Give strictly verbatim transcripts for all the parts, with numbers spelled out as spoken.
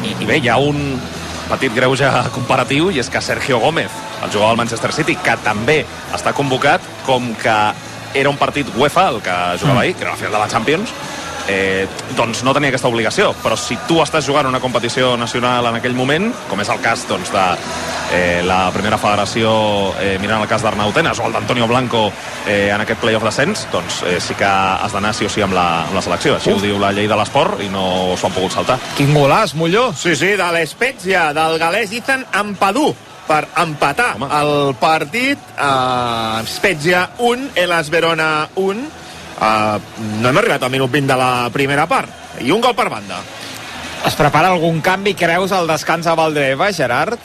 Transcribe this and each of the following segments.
i, i bé, hi ha un petit greuge comparatiu, i és que Sergio Gómez, el jugador del Manchester City, que també està convocat, com que era un partit UEFA el que jugava ahir, que era la final de la Champions, eh, doncs no tenia aquesta obligació. Però si tu estàs jugant una competició nacional en aquell moment, com és el cas doncs, de eh, la primera federació, eh, mirant el cas d'Arnau Tenas o el d'Antonio Blanco eh, en aquest playoff d'ascens, doncs eh, sí que has d'anar sí o sí amb la, amb la selecció. Així Uf. Ho diu la llei de l'esport i no s'ho han pogut saltar. Quin golaç, Molló! Sí, sí, de l'Spezia, del galès Ethan Ampadu, per empatar Home. el partit. uh, Spezia un, Hellas Verona un. uh, no hem arribat al minut vint de la primera part i un gol per banda. Es prepara algun canvi, creus, al descans a Valdebeba, Gerard?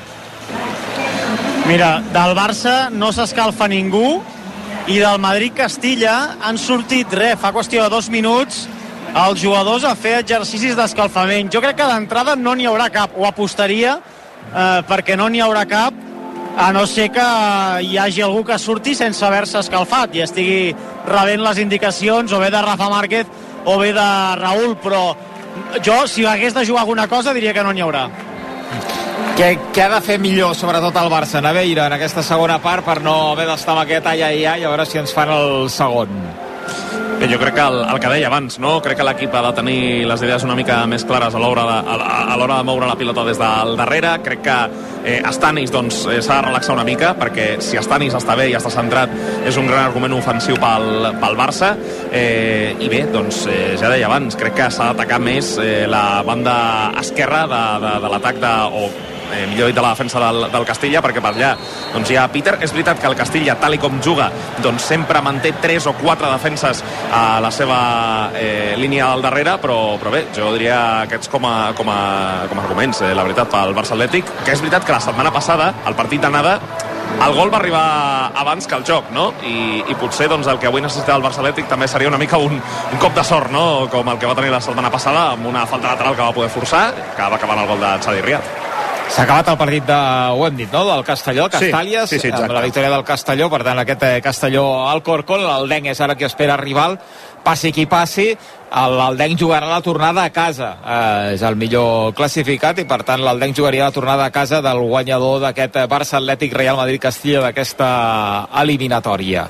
Mira, del Barça no s'escalfa ningú, i del Madrid-Castilla han sortit res, fa qüestió de dos minuts els jugadors a fer exercicis d'escalfament. Jo crec que d'entrada no n'hi haurà cap, o apostaria eh, perquè no n'hi haurà cap, a no ser que hi hagi algú que surti sense haver-se escalfat i estigui rebent les indicacions o bé de Rafa Márquez o bé de Raúl, però jo, si hagués de jugar alguna cosa, diria que no n'hi haurà. Què, què ha de fer millor, sobretot el Barça, Naveira, en aquesta segona part, per no haver d'estar amb aquest ai, ai, ai, a veure si ens fan el segon? Bé, jo crec que el, el que deia abans, no? Crec que l'equip ha de tenir les idees una mica més clares a l'hora de, a, a l'hora de moure la pilota des del darrere. Crec que eh, Stanis doncs, eh, s'ha de relaxar una mica, perquè si Stanis està bé i està centrat, és un gran argument ofensiu pel, pel Barça. Eh, I bé, doncs, eh, ja deia abans, crec que s'ha d'atacar més eh, la banda esquerra de, de, de l'atac de... O, Eh, millor dit de la defensa del, del Castilla, perquè per allà doncs hi ha Peter. És veritat que el Castilla, tal i com juga, doncs sempre manté tres o quatre defenses a la seva eh, línia al darrere, però, però bé, jo diria aquests com a, com a, com a arguments, eh, la veritat, pel Barça Atlètic, que és veritat que la setmana passada, el partit d'anada, el gol va arribar abans que el joc, no? I, i potser doncs, el que avui necessita el Barça Atlètic també seria una mica un, un cop de sort, no? Com el que va tenir la setmana passada, amb una falta lateral que va poder forçar, que va acabar el gol de Xavi Riad. S'ha acabat el partit de, ho hem dit, no?, del Castelló, Castàlies, sí, sí, sí, amb la victòria del Castelló, per tant aquest eh, Castelló al Corcón, l'Aldenc és ara qui espera rival, passi qui passi, l'Aldenc jugarà la tornada a casa, eh, és el millor classificat, i per tant l'Aldenc jugaria la tornada a casa del guanyador d'aquest Barça Atlètic Real Madrid-Castilla d'aquesta eliminatòria.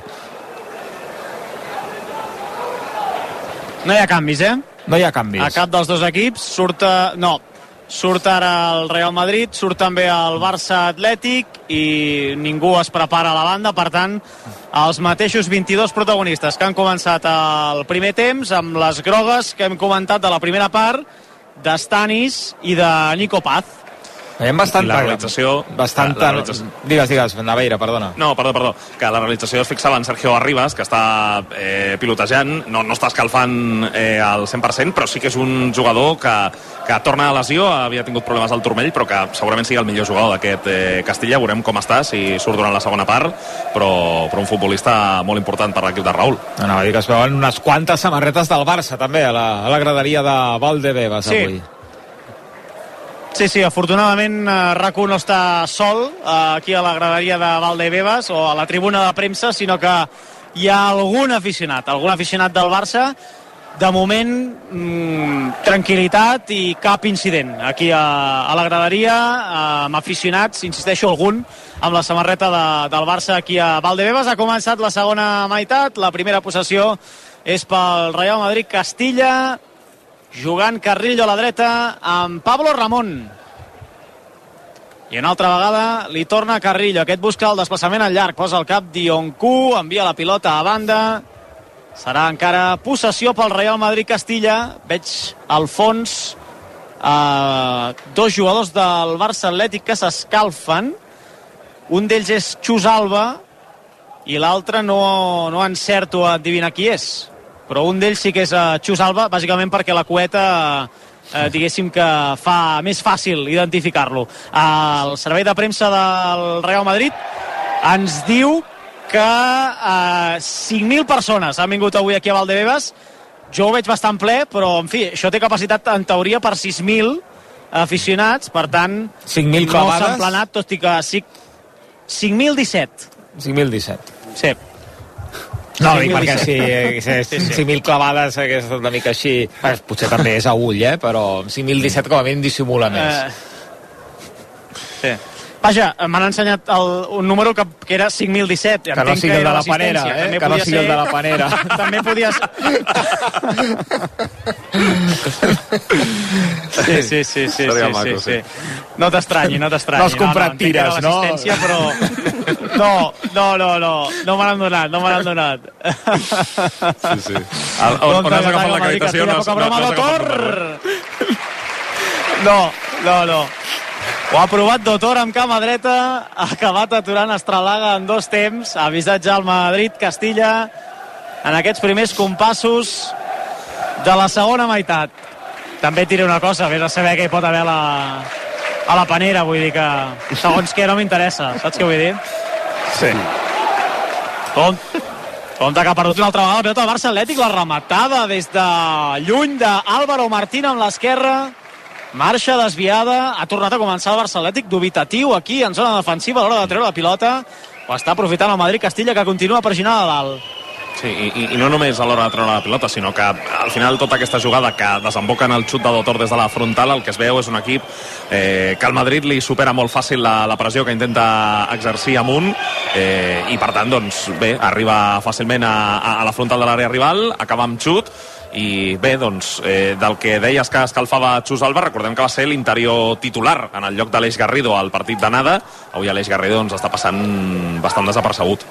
No hi ha canvis, eh? No hi ha canvis. A cap dels dos equips surt... No, surt ara el Real Madrid, surt també el Barça Atlètic i ningú es prepara a la banda. Per tant, els mateixos vint-i-dos protagonistes que han començat el primer temps, amb les grogues que hem comentat de la primera part, d'Stanis i de Nico Paz. Veiem bastanta... La realització... Bastanta... La realització... Digues, digues, Naveira, perdona. No, perdó, perdó. Que la realització es fixava en Sergio Arribas, que està eh, pilotejant, no, no està escalfant eh, al cent per cent, però sí que és un jugador que, que torna a lesió, havia tingut problemes al turmell, però que segurament sigui el millor jugador d'aquest eh, Castilla. Veurem com està, si surt durant la segona part, però, però un futbolista molt important per l'equip de Raúl. No, no, dir que es veuen unes quantes samarretes del Barça, també, a la, a la graderia de Valdebebas, sí. avui. Sí, sí, afortunadament eh, RAC u no està sol eh, aquí a la graderia de Valdebebas o a la tribuna de premsa, sinó que hi ha algun aficionat, algun aficionat del Barça. De moment, mmm, tranquil·litat i cap incident aquí a, a la graderia, eh, amb aficionats, insisteixo, algun amb la samarreta de, del Barça aquí a Valdebebas. Ha començat la segona meitat, la primera possessió és pel Real Madrid-Castilla, jugant Carrillo a la dreta amb Pablo Ramón, i una altra vegada li torna Carrillo. Aquest busca el desplaçament al llarg, posa el cap Dioncu, envia la pilota a banda. Serà encara possessió pel Real Madrid-Castilla. Veig al fons eh, dos jugadors del Barça Atlètic que s'escalfen. Un d'ells és Xus Alba i l'altre no, no encerto a adivinar qui és, però un d'ells sí que és uh, Xus Alba, bàsicament perquè la cueta eh, diguéssim que fa més fàcil identificar-lo. El servei de premsa del Real Madrid ens diu que eh, cinc mil persones han vingut avui aquí a Valdebebas. Jo ho veig bastant ple, però en fi, això té capacitat en teoria per sis mil aficionats, per tant cinc mil no clavades? s'ha emplenat, tot i que sí, cinc mil disset. cinc mil disset. Sí. No, dic perquè si, si, si cinc mil clavades hagués estat una mica així, eh, potser també és a ull, eh, però cinc mil disset com a mínim dissimula més. Eh, sí. Vaja, m'han ensenyat el, un número que, que era cinc mil disset. Que no sigui el de la panera, eh? Que no sigui el de la panera. També podia ser... Sí, sí, sí, sí, sí, sí, sí. No t'estranyi, no t'estranyi. No has comprat no, no, tires, no? Però... No, no, no, no, no me l'han donat, no me l'han donat. Sí, sí. El, on, on has agafat l'acreditació no has agafat... No, no, no. Ho ha provat Dotor amb cama dreta, ha acabat aturant Astralaga en dos temps, ha avisat ja el Madrid-Castilla en aquests primers compassos de la segona meitat. També et diré una cosa, vés a saber què hi pot haver a la, a la panera, vull dir que segons què no m'interessa, saps què vull dir? Sí. Com, compte que ha perdut una altra vegada la pilota del Barça Atlètic, la rematada des de lluny d'Álvaro Martín amb l'esquerra. Marxa desviada, ha tornat a començar el Barça Atlètic dubitatiu aquí en zona defensiva a l'hora de treure la pilota. Ho està aprofitant el Madrid-Castilla, que continua pressionant a dalt. Sí, i, i no només a l'hora de treure la pilota, sinó que al final tota aquesta jugada que desemboca en el xut de Dotor des de la frontal, el que es veu és un equip eh, que al Madrid li supera molt fàcil la, la pressió que intenta exercir amunt, eh, i per tant, doncs, bé, arriba fàcilment a, a, a la frontal de l'àrea rival, acaba amb xut. I bé, doncs, eh, del que deies que escalfava Xus Alba, recordem que va ser l'interior titular en el lloc d'Aleix Garrido al partit d'anada. Avui Aleix Garrido ens està passant bastant desapercebut.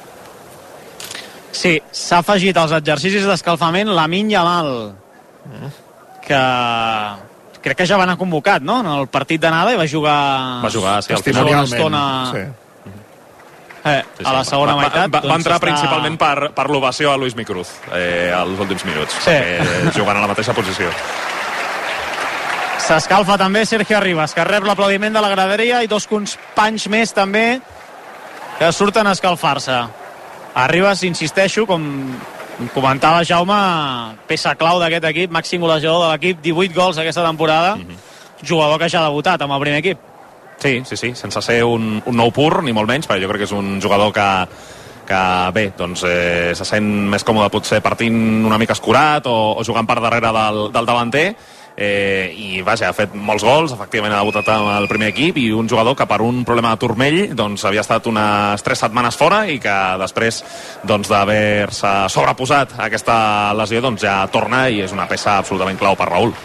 Sí, s'ha afegit als exercicis d'escalfament Lamine Yamal, que crec que ja va anar convocat, no?, en el partit d'anada, i va jugar... Va jugar, sí, al final. Testimonialment, Estona... sí. Eh, Sí, sí. a la segona va, meitat va, va, doncs va entrar està... principalment per, per l'ovació a Luis Micruz eh, als últims minuts, Sí. perquè jugant a la mateixa posició. S'escalfa també Sergio Arribas, que rep l'aplaudiment de la graderia, i dos companys més també que surten a escalfar-se. Arribas, insisteixo, com comentava Jaume, peça clau d'aquest equip, màxim golejador de l'equip, divuit gols aquesta temporada, mm-hmm. Jugador que ja ha debutat amb el primer equip. Sí, sí, sí, sense ser un, un nou pur, ni molt menys, perquè jo crec que és un jugador que, que bé, doncs eh, se sent més còmode potser partint una mica escurat o, o jugant per darrere del, del davanter, eh, i vaja, ha fet molts gols, efectivament ha debutat amb el primer equip, i un jugador que per un problema de turmell doncs havia estat unes tres setmanes fora i que després doncs, d'haver-se sobreposat a aquesta lesió doncs ja torna i és una peça absolutament clau per Raúl.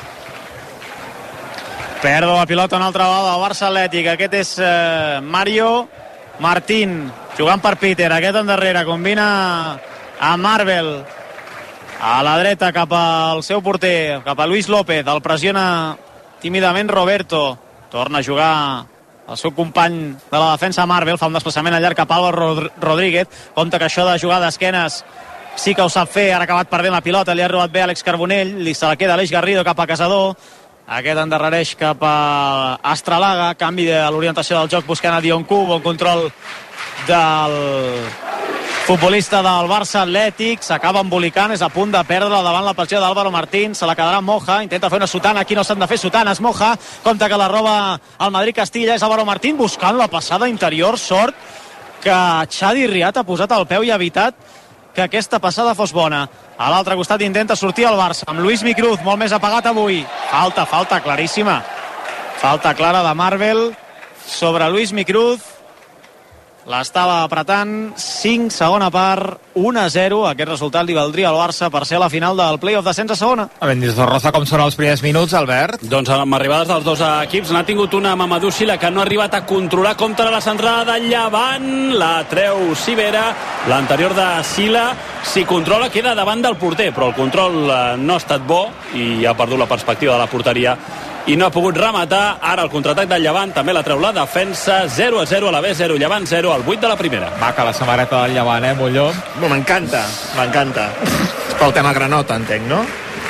Perdo la pilota una altra vegada al Barça Atlètic. Aquest és eh, Mario Martín, jugant per Peter. Aquest endarrere, combina a Marvel. A la dreta cap al seu porter, cap a Luis López. El pressiona tímidament Roberto. Torna a jugar el seu company de la defensa Marvel. Fa un desplaçament al llarg cap a Álvaro Rodríguez. Compte que això de jugar d'esquenes sí que ho sap fer. Ara ha acabat perdent la pilota. Li ha robat bé Àlex Carbonell. Li se la queda Aleix Garrido cap a Casador. Aquest endarrereix cap a Astralaga, canvi de l'orientació del joc buscant a Dioncu, bon control del futbolista del Barça Atlètic, s'acaba embolicant, és a punt de perdre davant la pressió d'Álvaro Martín, se la quedarà Moja, intenta fer una sotana, aquí no s'han de fer sotanes, Moja, compta que la roba al Madrid-Castilla, és Álvaro Martín buscant la passada interior, sort que Xavi Riat ha posat el peu i ha evitat que aquesta passada fos bona. A l'altre costat intenta sortir el Barça amb Luis Micruz, molt més apagat avui. Falta, falta claríssima. Falta clara de Marvel sobre Luis Micruz. L'estava apretant. cinc, segona part, un a zero. Aquest resultat li valdria al Barça per ser a la final del play-off d'ascens a segona. A Mendizorroza, com són els primers minuts, Albert? Doncs amb arribades dels dos equips n'ha tingut una Mamadou Sila que no ha arribat a controlar, compte de la centrada de Llevant, la treu Sivera, l'anterior de Sila, si controla queda davant del porter, però el control no ha estat bo i ha perdut la perspectiva de la porteria i no ha pogut rematar. Ara el contraatac del Llevant també la treu la defensa. Zero a zero a la B, zero Llevant, zero al vuit de la primera. Maca la samarreta del Llevant, eh, Molló? M'encanta, m'encanta. És pel tema granota, entenc, no?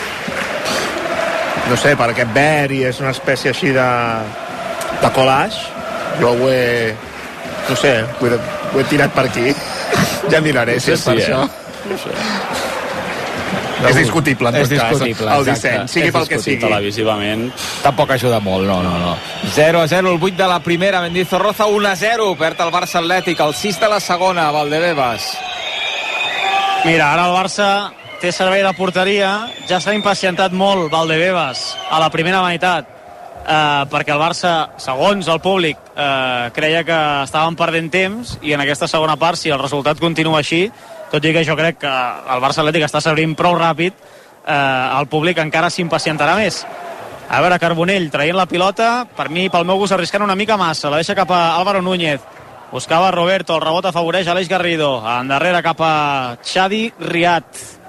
No sé, per aquest verd i és una espècie així de de collage. Jo ho he... no sé, ho he, ho he tirat per aquí. Ja miraré si és per sí, això. Eh? No sé. És discutible, en és tot cas, discutible, el disseny, sigui pel que sigui. Televisivament. Tampoc ajuda molt, no, no, no. zero a zero, el vuit de la primera, Mendizorroza, un a zero, perd el Barça Atlètic, el sis de la segona, Valdebebas. Mira, ara el Barça té servei de porteria. Ja s'ha impacientat molt Valdebebas a la primera meitat, eh, perquè el Barça, segons el públic, eh, creia que estaven perdent temps, i en aquesta segona part, si el resultat continua així, tot i que jo crec que el Barça Atlètic està servint prou ràpid, eh, el públic encara s'impacientarà més. A veure, Carbonell traient la pilota, per mi, pel meu gust, arriscant una mica massa, la deixa cap a Álvaro Núñez, buscava Roberto, el rebot afavoreix Aleix Garrido, endarrere cap a Xadi Riat,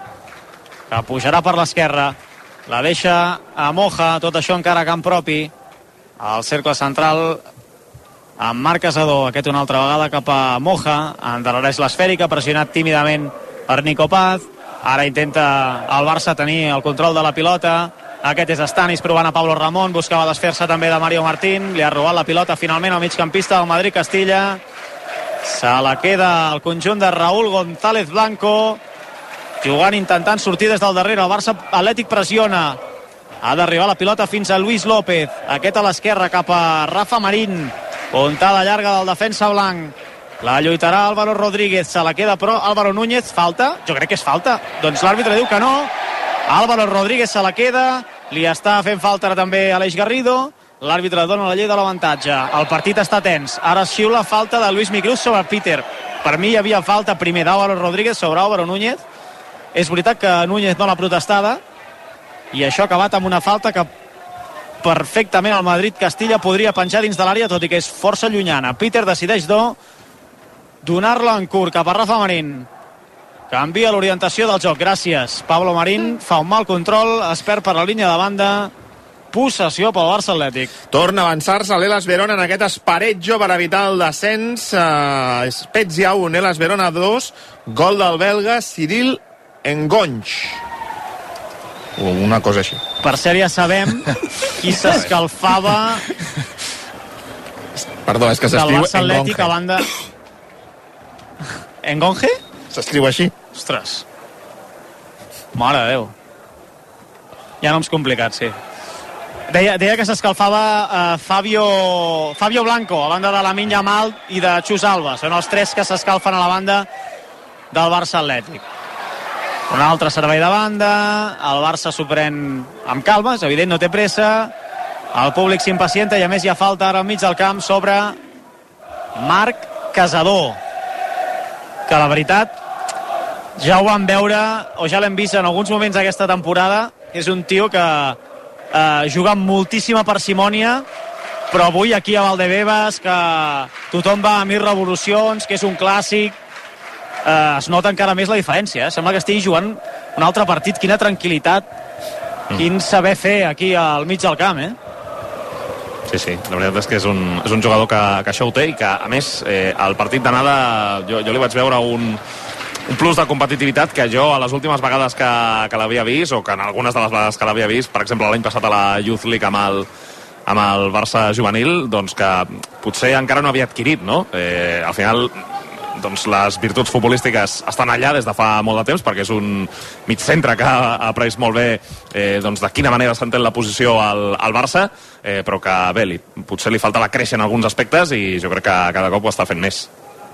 que pujarà per l'esquerra, la deixa a Moja, tot això encara a camp propi, al cercle central amb Marc Casador, aquest una altra vegada cap a Moja, endarrereix l'esfèrica, pressionat tímidament per Nico Paz, ara intenta el Barça tenir el control de la pilota, aquest és Stanis provant a Pablo Ramón, buscava desfer-se també de Mario Martín, li ha robat la pilota finalment al migcampista del Madrid Castilla, se la queda el conjunt de Raúl González Blanco, jugant, intentant sortir des del darrere. El Barça Atlètic pressiona, ha d'arribar la pilota fins a Luis López, aquest a l'esquerra cap a Rafa Marín, puntada llarga del defensa blanc, la lluitarà Álvaro Rodríguez, se la queda però Álvaro Núñez. Falta? Jo crec que és falta, doncs l'àrbitre diu que no. Álvaro Rodríguez se la queda, li està fent falta també Aleix Garrido, l'àrbitre dona la llei de l'avantatge, el partit està tens, ara es xiula falta de Luis Micruz sobre Peter. Per mi hi havia falta primer d'Álvaro Rodríguez sobre Álvaro Núñez. És veritat que Núñez no l'ha protestada, i això ha acabat amb una falta que perfectament el Madrid Castilla podria penjar dins de l'àrea, tot i que és força llunyana. Peter decideix do donar-la en curt cap a Rafa Marín, canvia l'orientació del joc, gràcies Pablo Marín, fa un mal control, es perd per la línia de banda, possessió pel Barça Atlètic. Torna a avançar-se l'Elas Verona en aquest esparetjo per evitar el descens. uh, Spezia un, Elas Verona dos, gol del belga Cyril Engonch, o una cosa així. Per cert, ja sabem qui s'escalfava Perdó, és que del s'escriu Barça Atlètic a Engonge. banda... Engonge? S'escriu així. Ostres, mare de Déu, hi ha noms complicats, sí. Deia, deia que s'escalfava uh, Fabio, Fabio Blanco a banda de Lamine Yamal i de Xus Alba, són els tres que s'escalfen a la banda del Barça Atlètic. Un altre servei de banda, el Barça s'ho pren amb calma, és evident, no té pressa, el públic s'impacienta i a més hi ha falta ara al mig del camp sobre Marc Casador, que la veritat ja ho vam veure, o ja l'hem vist en alguns moments d'aquesta temporada, és un tio que eh, juga amb moltíssima parsimònia, però avui aquí a Valdebebas, que tothom va a mil revolucions, que és un clàssic, eh, es nota encara més la diferència, eh? Sembla que estigui jugant un altre partit. Quina tranquil·litat, mm. quin saber fer aquí al mig del camp, eh? Sí, sí, la veritat és que és un, és un jugador que, que això ho té i que, a més, eh, al partit d'anada jo, jo li vaig veure un, un plus de competitivitat que jo a les últimes vegades que, que l'havia vist, o que en algunes de les vegades que l'havia vist, per exemple l'any passat a la Youth League amb el, amb el Barça juvenil, doncs que potser encara no havia adquirit, no? Eh, al final, doncs les virtuts futbolístiques estan allà des de fa molt de temps, perquè és un mig centre que ha après molt bé eh, doncs de quina manera s'entén la posició al, al Barça, eh, però que bé, li, potser li faltava créixer en alguns aspectes i jo crec que cada cop ho està fent més.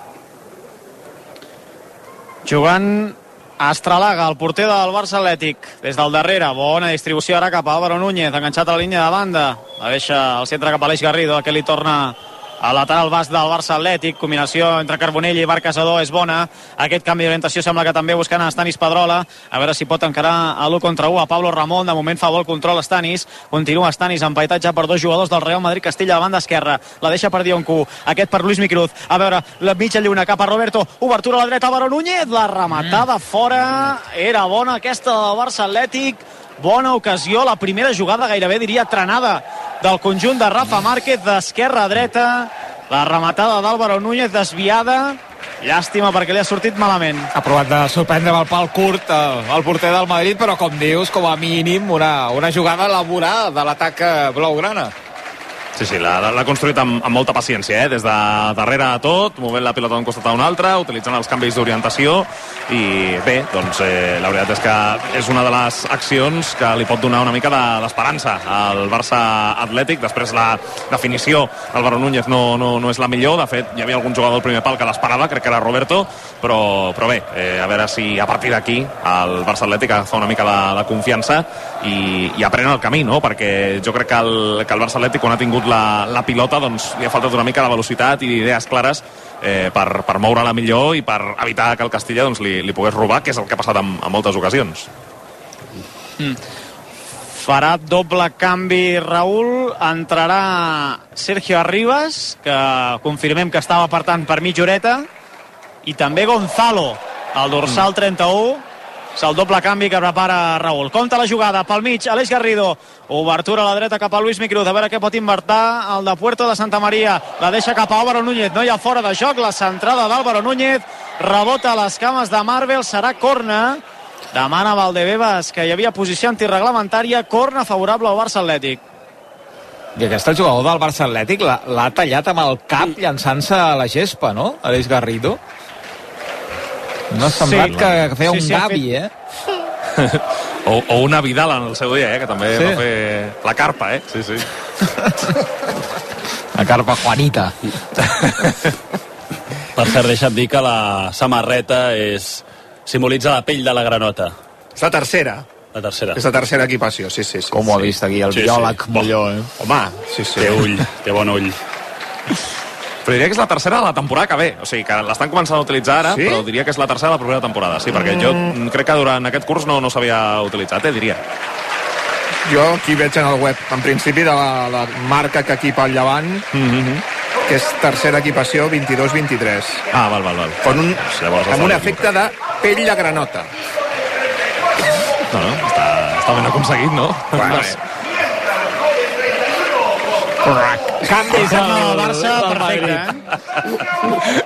Jugant a Astralaga, el porter del Barça Atlètic, des del darrere, bona distribució ara cap a Álvaro Núñez, enganxat a la línia de banda, la deixa al centre cap a Aleix Garrido, aquest li torna a lateral basc del Barça Atlètic, combinació entre Carbonell i Marc Casador és bona, aquest canvi d'orientació sembla que també buscant a Stanis Pedrola, a veure si pot encarar a l'u contra u a Pablo Ramón, de moment fa bo el control Stanis, continua Stanis empaitatge per dos jugadors del Real Madrid Castilla a banda esquerra, la deixa per Dioncu, aquest per Luis Micruz, a veure, la mitja lluna cap a Roberto, obertura a la dreta, Álvaro Núñez, la rematada fora, era bona aquesta del Barça Atlètic, bona ocasió, la primera jugada gairebé diria trenada del conjunt de Rafa Márquez d'esquerra a dreta, la rematada d'Álvaro Núñez desviada, llàstima perquè li ha sortit malament. Ha provat de sorprendre amb el pal curt el, el porter del Madrid, però com dius, com a mínim una, una jugada elaborada de l'atac blaugrana. Sí, sí, l'ha construït amb, amb molta paciència, eh? Des de darrere a tot, movent la pilota d'un costat a un altre, utilitzant els canvis d'orientació, i bé, doncs eh, la veritat és que és una de les accions que li pot donar una mica d'esperança al Barça Atlètic. Després la definició d'Álvaro Núñez no, no, no és la millor, de fet hi havia algun jugador al primer pal que l'esperava, crec que era Roberto, però, però bé, eh, a veure si a partir d'aquí el Barça Atlètic agafa una mica la, la confiança i, i aprèn el camí, no? Perquè jo crec que el, que el Barça Atlètic, quan ha tingut La, la pilota, doncs li ha faltat una mica de velocitat i idees clares eh, per, per moure-la millor i per evitar que el Castilla doncs, li, li pogués robar, que és el que ha passat en, en moltes ocasions. Mm. Farà doble canvi Raúl, entrarà Sergio Arribas, que confirmem que estava per tant per mitja horeta, i també Gonzalo, el dorsal mm. trenta-u. És el doble canvi que prepara Raúl. Compte la jugada pel mig, Aleix Garrido, obertura a la dreta cap a Luis Micruz, a veure què pot invertir el de Puerto de Santa Maria, la deixa cap a Álvaro Núñez, no hi ha fora de joc, la centrada d'Álvaro Núñez, rebota a les cames de Marvel, serà corna, demana Valdebebas que hi havia posició antirreglamentària, corna favorable al Barça Atlètic. I aquest el jugador del Barça Atlètic l'ha tallat amb el cap llançant-se a la gespa, no? Aleix Garrido. No ha semblat sí, que feia sí, un sí, Gavi, fet... eh? o, o una Vidal en el seu dia, eh? Que també sí. va fer la carpa, eh? Sí, sí. La carpa Juanita. Per cert, deixa'm dir que la samarreta és... simbolitza la pell de la granota. És la tercera. La tercera. És la tercera equipació, sí, sí. sí Com sí. ho ha vist aquí el sí, biòleg sí. millor, eh? Home, sí, sí. Té ull, té bon ull. Però diria que és la tercera de la temporada que ve. O sigui, que l'estan començant a utilitzar ara, sí? Però diria que és la tercera de la propera temporada. Sí, perquè mm. jo crec que durant aquest curs no, no s'havia utilitzat, eh, diria. Jo aquí veig en el web, en principi, de la, la marca que equipa el Llevant, mm-hmm. que és tercera equipació vint-i-dos vint-i-tres. Ah, val, val, val. Con un, amb un efecte de pell de granota. No, no, està, està ben aconseguit, no? Bueno, correcte. Canvis en el Barça, perfecte, eh?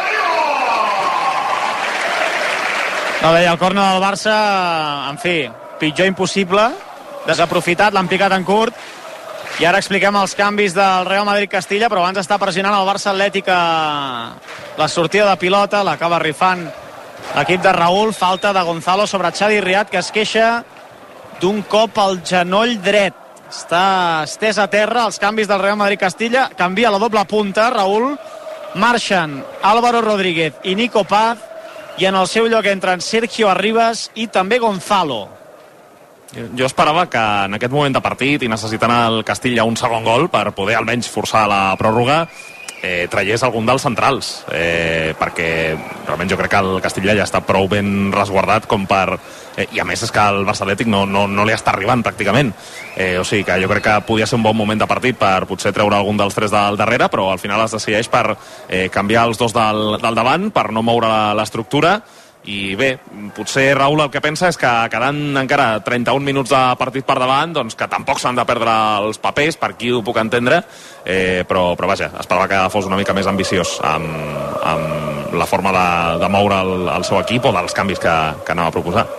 No, bé, el córner del Barça, en fi, pitjor impossible, desaprofitat, l'han picat en curt, i ara expliquem els canvis del Real Madrid-Castilla, però abans està pressionant el Barça Atlètic a la sortida de pilota, l'acaba rifant l'equip de Raúl, falta de Gonzalo sobre Xavi Riad, que es queixa d'un cop al genoll dret. Està estès a terra, els canvis del Real Madrid-Castilla, canvia la doble punta, Raúl, marxen Álvaro Rodríguez i Nico Paz, i en el seu lloc entren Sergio Arribas i també Gonzalo. Jo esperava que en aquest moment de partit i necessitant el Castilla un segon gol per poder almenys forçar la pròrroga, eh, traiés algun dels centrals, eh, perquè realment jo crec que el Castilla ja està prou ben resguardat com per... Eh, i a més és que el Barça Atlètic no, no, no li està arribant pràcticament, eh, o sigui que jo crec que podia ser un bon moment de partit per potser treure algun dels tres del darrere, però al final es decideix per eh, canviar els dos del, del davant, per no moure l'estructura. I bé, potser Raúl el que pensa és que quedant encara trenta-un minuts de partit per davant, doncs que tampoc s'han de perdre els papers, per qui ho puc entendre, eh, però, però vaja, esperava que fos una mica més ambiciós amb, amb la forma de, de moure el, el seu equip o dels canvis que, que anava a proposar.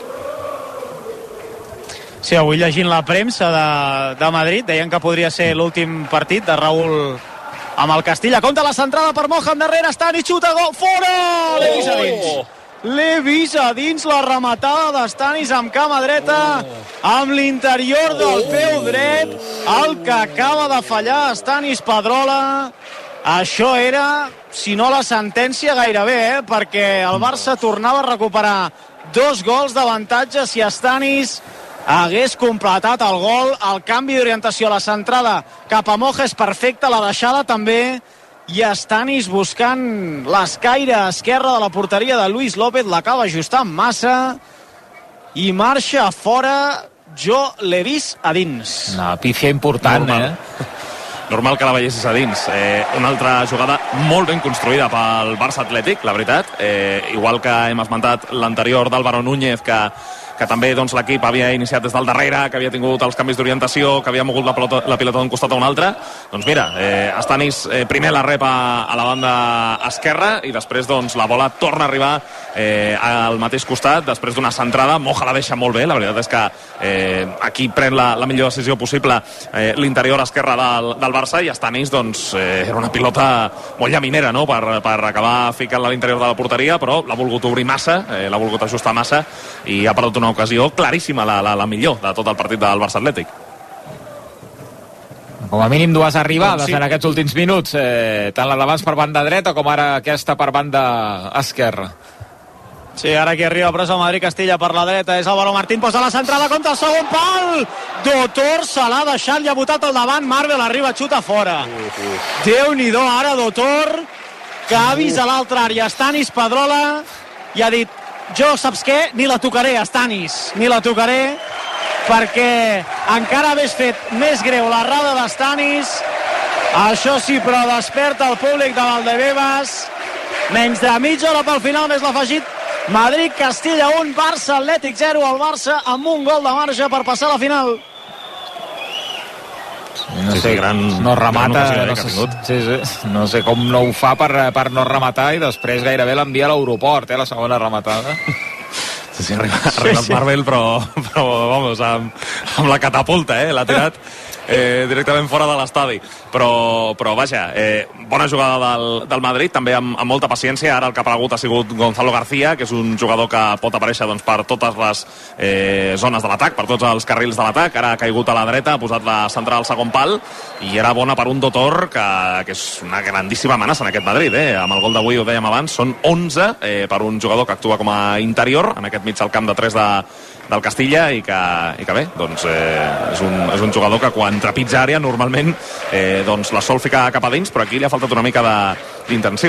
Sí, avui llegint la premsa de, de Madrid deien que podria ser l'últim partit de Raúl amb el Castilla. Compte la centrada per Mohan darrere, Stani, xuta, gol, fora! L'he vist a dins. L'he vist a dins la rematada d'Stanis amb cama dreta, amb l'interior del peu dret, el que acaba de fallar Stanis Pedrola. Això era, si no la sentència, gairebé, eh? Perquè el Barça tornava a recuperar dos gols d'avantatge si Stanis hagués completat el gol. El canvi d'orientació a la centrada cap a Moja és perfecte, la deixada també, i Stanis buscant l'escaire esquerra de la porteria de Luis López, l'acaba ajustant massa i marxa fora. Jo l'he vist a dins. Una pífia important, normal. eh? Normal que la veiessis a dins. Eh, una altra jugada molt ben construïda pel Barça Atlètic, la veritat. Eh, igual que hem esmentat l'anterior d'Álvaro Núñez, que que també doncs, l'equip havia iniciat des del darrere, que havia tingut els canvis d'orientació, que havia mogut la pilota, la pilota d'un costat a un altre. Doncs mira, eh, Stanis eh, primer la rep a, a la banda esquerra i després doncs, la bola torna a arribar eh, al mateix costat, després d'una centrada. Moja la deixa molt bé, la veritat és que eh, aquí pren la, la millor decisió possible eh, l'interior esquerra del, del Barça, i Stanis doncs, eh, era una pilota molt llaminera, no?, per, per acabar ficant-la a l'interior de la porteria, però l'ha volgut obrir massa, eh, l'ha volgut ajustar massa i ha perdut una ocasió claríssima, la, la, la millor de tot el partit del Barça Atlètic. Com a mínim dues arribades sí. en aquests últims minuts, eh, tant la d'abans per banda dreta com ara aquesta per banda esquerra. Sí, ara qui arriba presa el Madrid-Castilla per la dreta és Álvaro Martín, posa la centrada contra el segon pal. Dotor se l'ha deixat, li ha botat al davant, Marvel arriba, xuta fora. Uh, uh. Déu-n'hi-do, ara Dotor, que ha vist a l'altra àrea Stanis Pedrola i ha dit, jo saps què? Ni la tocaré, Stanis, ni la tocaré, perquè encara hagués fet més greu l'errada de Stanis. Això sí, però desperta el públic de Valdebebas. Menys de mitja hora pel final, més l'afegit. Madrid-Castilla un, Barça Atlètic zero, el Barça amb un gol de marge per passar a la final. No sí, sé, sí, gran, no remata, gran no, sé, sí, sí, no sé com no ho fa per, per no rematar i després gairebé l'envia a l'aeroport, eh, la segona rematada. Sí, sí, arriba, arriba sí, sí. Marvel, però, però vamos, amb, amb la catapulta, eh, l'ha tirat eh, directament fora de l'estadi. Però, però vaja, eh, bona jugada del, del Madrid, també amb, amb molta paciència. Ara el que ha aparegut ha sigut Gonzalo García, que és un jugador que pot aparèixer doncs, per totes les eh, zones de l'atac, per tots els carrils de l'atac. Ara ha caigut a la dreta, ha posat la central al segon pal, i era bona per un Dotor que, que és una grandíssima amenaça en aquest Madrid. Eh? Amb el gol d'avui, ho dèiem abans, són onze eh, per un jugador que actua com a interior, en aquest mig al camp de tres de, del Castilla, i que, i que bé, doncs, eh, és, un, és un jugador que quan trepitja àrea normalment eh, doncs la sol ficar cap a dins, però aquí li ha faltat una mica d'intenció.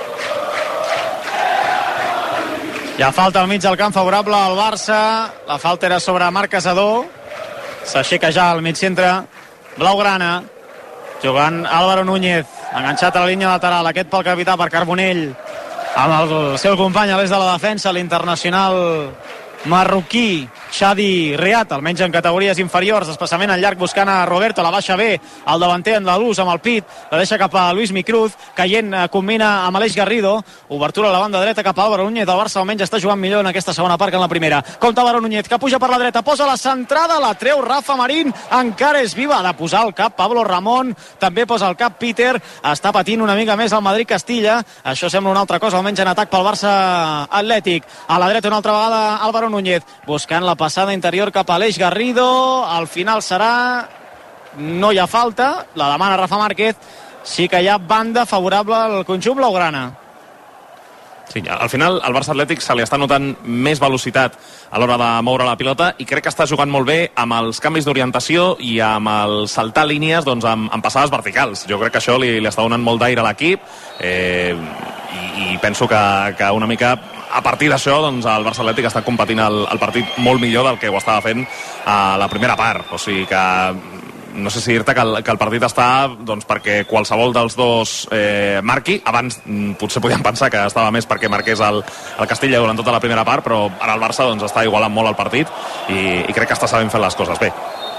Hi ha falta al mig del camp favorable al Barça, la falta era sobre Marc Casador, s'aixeca ja al mig centre blaugrana, jugant Álvaro Núñez, enganxat a la línia lateral, aquest pel capità, per Carbonell, amb el seu company a l'est de la defensa, l'internacional marroquí Xadi Riat, almenys en categories inferiors, desplaçament en llarg buscant a Roberto, la baixa bé, el davanter en la luz amb el pit, la deixa cap a Luis Micruz, caient, combina amb Aleix Garrido, obertura a la banda dreta cap a Álvaro Núñez, el Barça almenys està jugant millor en aquesta segona part que en la primera. Compte Álvaro Núñez, que puja per la dreta, posa la centrada, la treu Rafa Marín, encara és viva, ha de posar el cap Pablo Ramón, també posa el cap Peter, està patint una mica més el Madrid-Castilla, això sembla una altra cosa, almenys en atac pel Barça Atlètic. A la dreta una altra vegada Álvaro Núñez, buscant la passada interior cap a Aleix Garrido, al final serà, no hi ha falta, la demana Rafa Márquez, sí que hi ha banda favorable al conjunt blaugrana. Sí, al final al Barça Atlètic se li està notant més velocitat a l'hora de moure la pilota i crec que està jugant molt bé amb els canvis d'orientació i amb el saltar línies, doncs, amb, amb passades verticals. Jo crec que això li, li està donant molt d'aire a l'equip eh, i, i penso que, que una mica a partir d'això, doncs, el Barça Atlètic està competint el, el partit molt millor del que ho estava fent a la primera part. O sigui que no sé si dir-te que, el, que el partit està doncs, perquè qualsevol dels dos eh, marqui. Abans mm, potser podíem pensar que estava més perquè marqués el, el Castilla durant tota la primera part, però ara el Barça doncs, està igualant molt el partit i, i crec que està sabent fer les coses bé.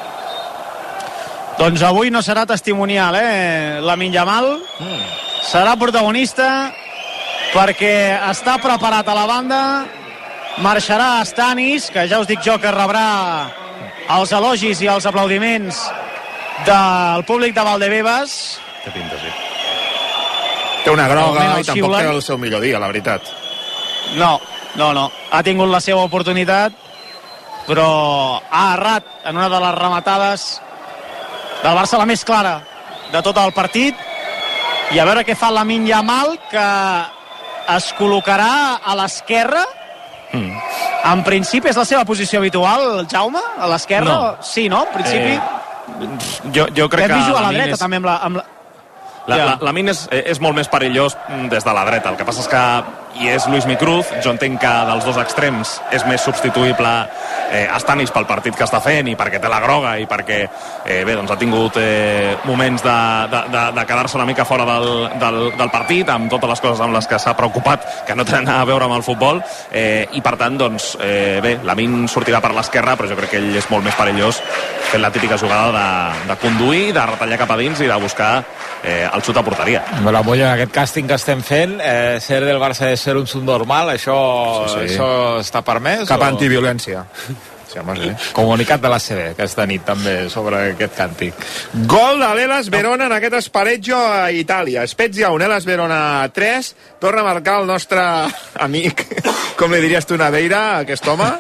Doncs avui no serà testimonial, eh? Lamine Yamal mm. serà protagonista perquè està preparat a la banda, marxarà Stanis, que ja us dic jo que rebrà els elogis i els aplaudiments del públic de Valdebebas. Que pinta, sí. Té una groga i tampoc té el seu millor dia, la veritat. No, no, no. Ha tingut la seva oportunitat, però ha errat en una de les rematades del Barça, la més clara de tot el partit. I a veure què fa Lamine Yamal, que es col·locarà a l'esquerra. Mm. En principi és la seva posició habitual, Jaume, a l'esquerra? No. Sí, no? En principi... Eh, jo, jo crec que... Hem vist jugar a la dreta, és... també, amb la... Amb la... La, la, la Min és, és molt més perillós des de la dreta. El que passa és que i és Luismi Cruz, jo entenc que dels dos extrems és més substituïble eh, Stanis pel partit que està fent i perquè té la groga i perquè eh, bé, doncs ha tingut eh, moments de, de, de, de quedar-se una mica fora del, del, del partit amb totes les coses amb les que s'ha preocupat que no tenen a veure amb el futbol eh, i per tant doncs eh, bé, la Min sortirà per l'esquerra però jo crec que ell és molt més perillós fent la típica jugada de, de conduir, de retallar cap a dins i de buscar eh, el xut a porteria. La Molla, aquest càsting que estem fent, eh, ser del Barça de ser un subnormal, això, sí, sí. això està permès? Cap o... antiviolència. Sí, home, sí. Comunicat de l'A C B aquesta nit també sobre aquest càntic. Gol de l'Hellas Verona en aquest espareggio a Itàlia. Spezia un, Hellas Verona tres. Torna a marcar el nostre amic, com li diries tu, Naveira, aquest home?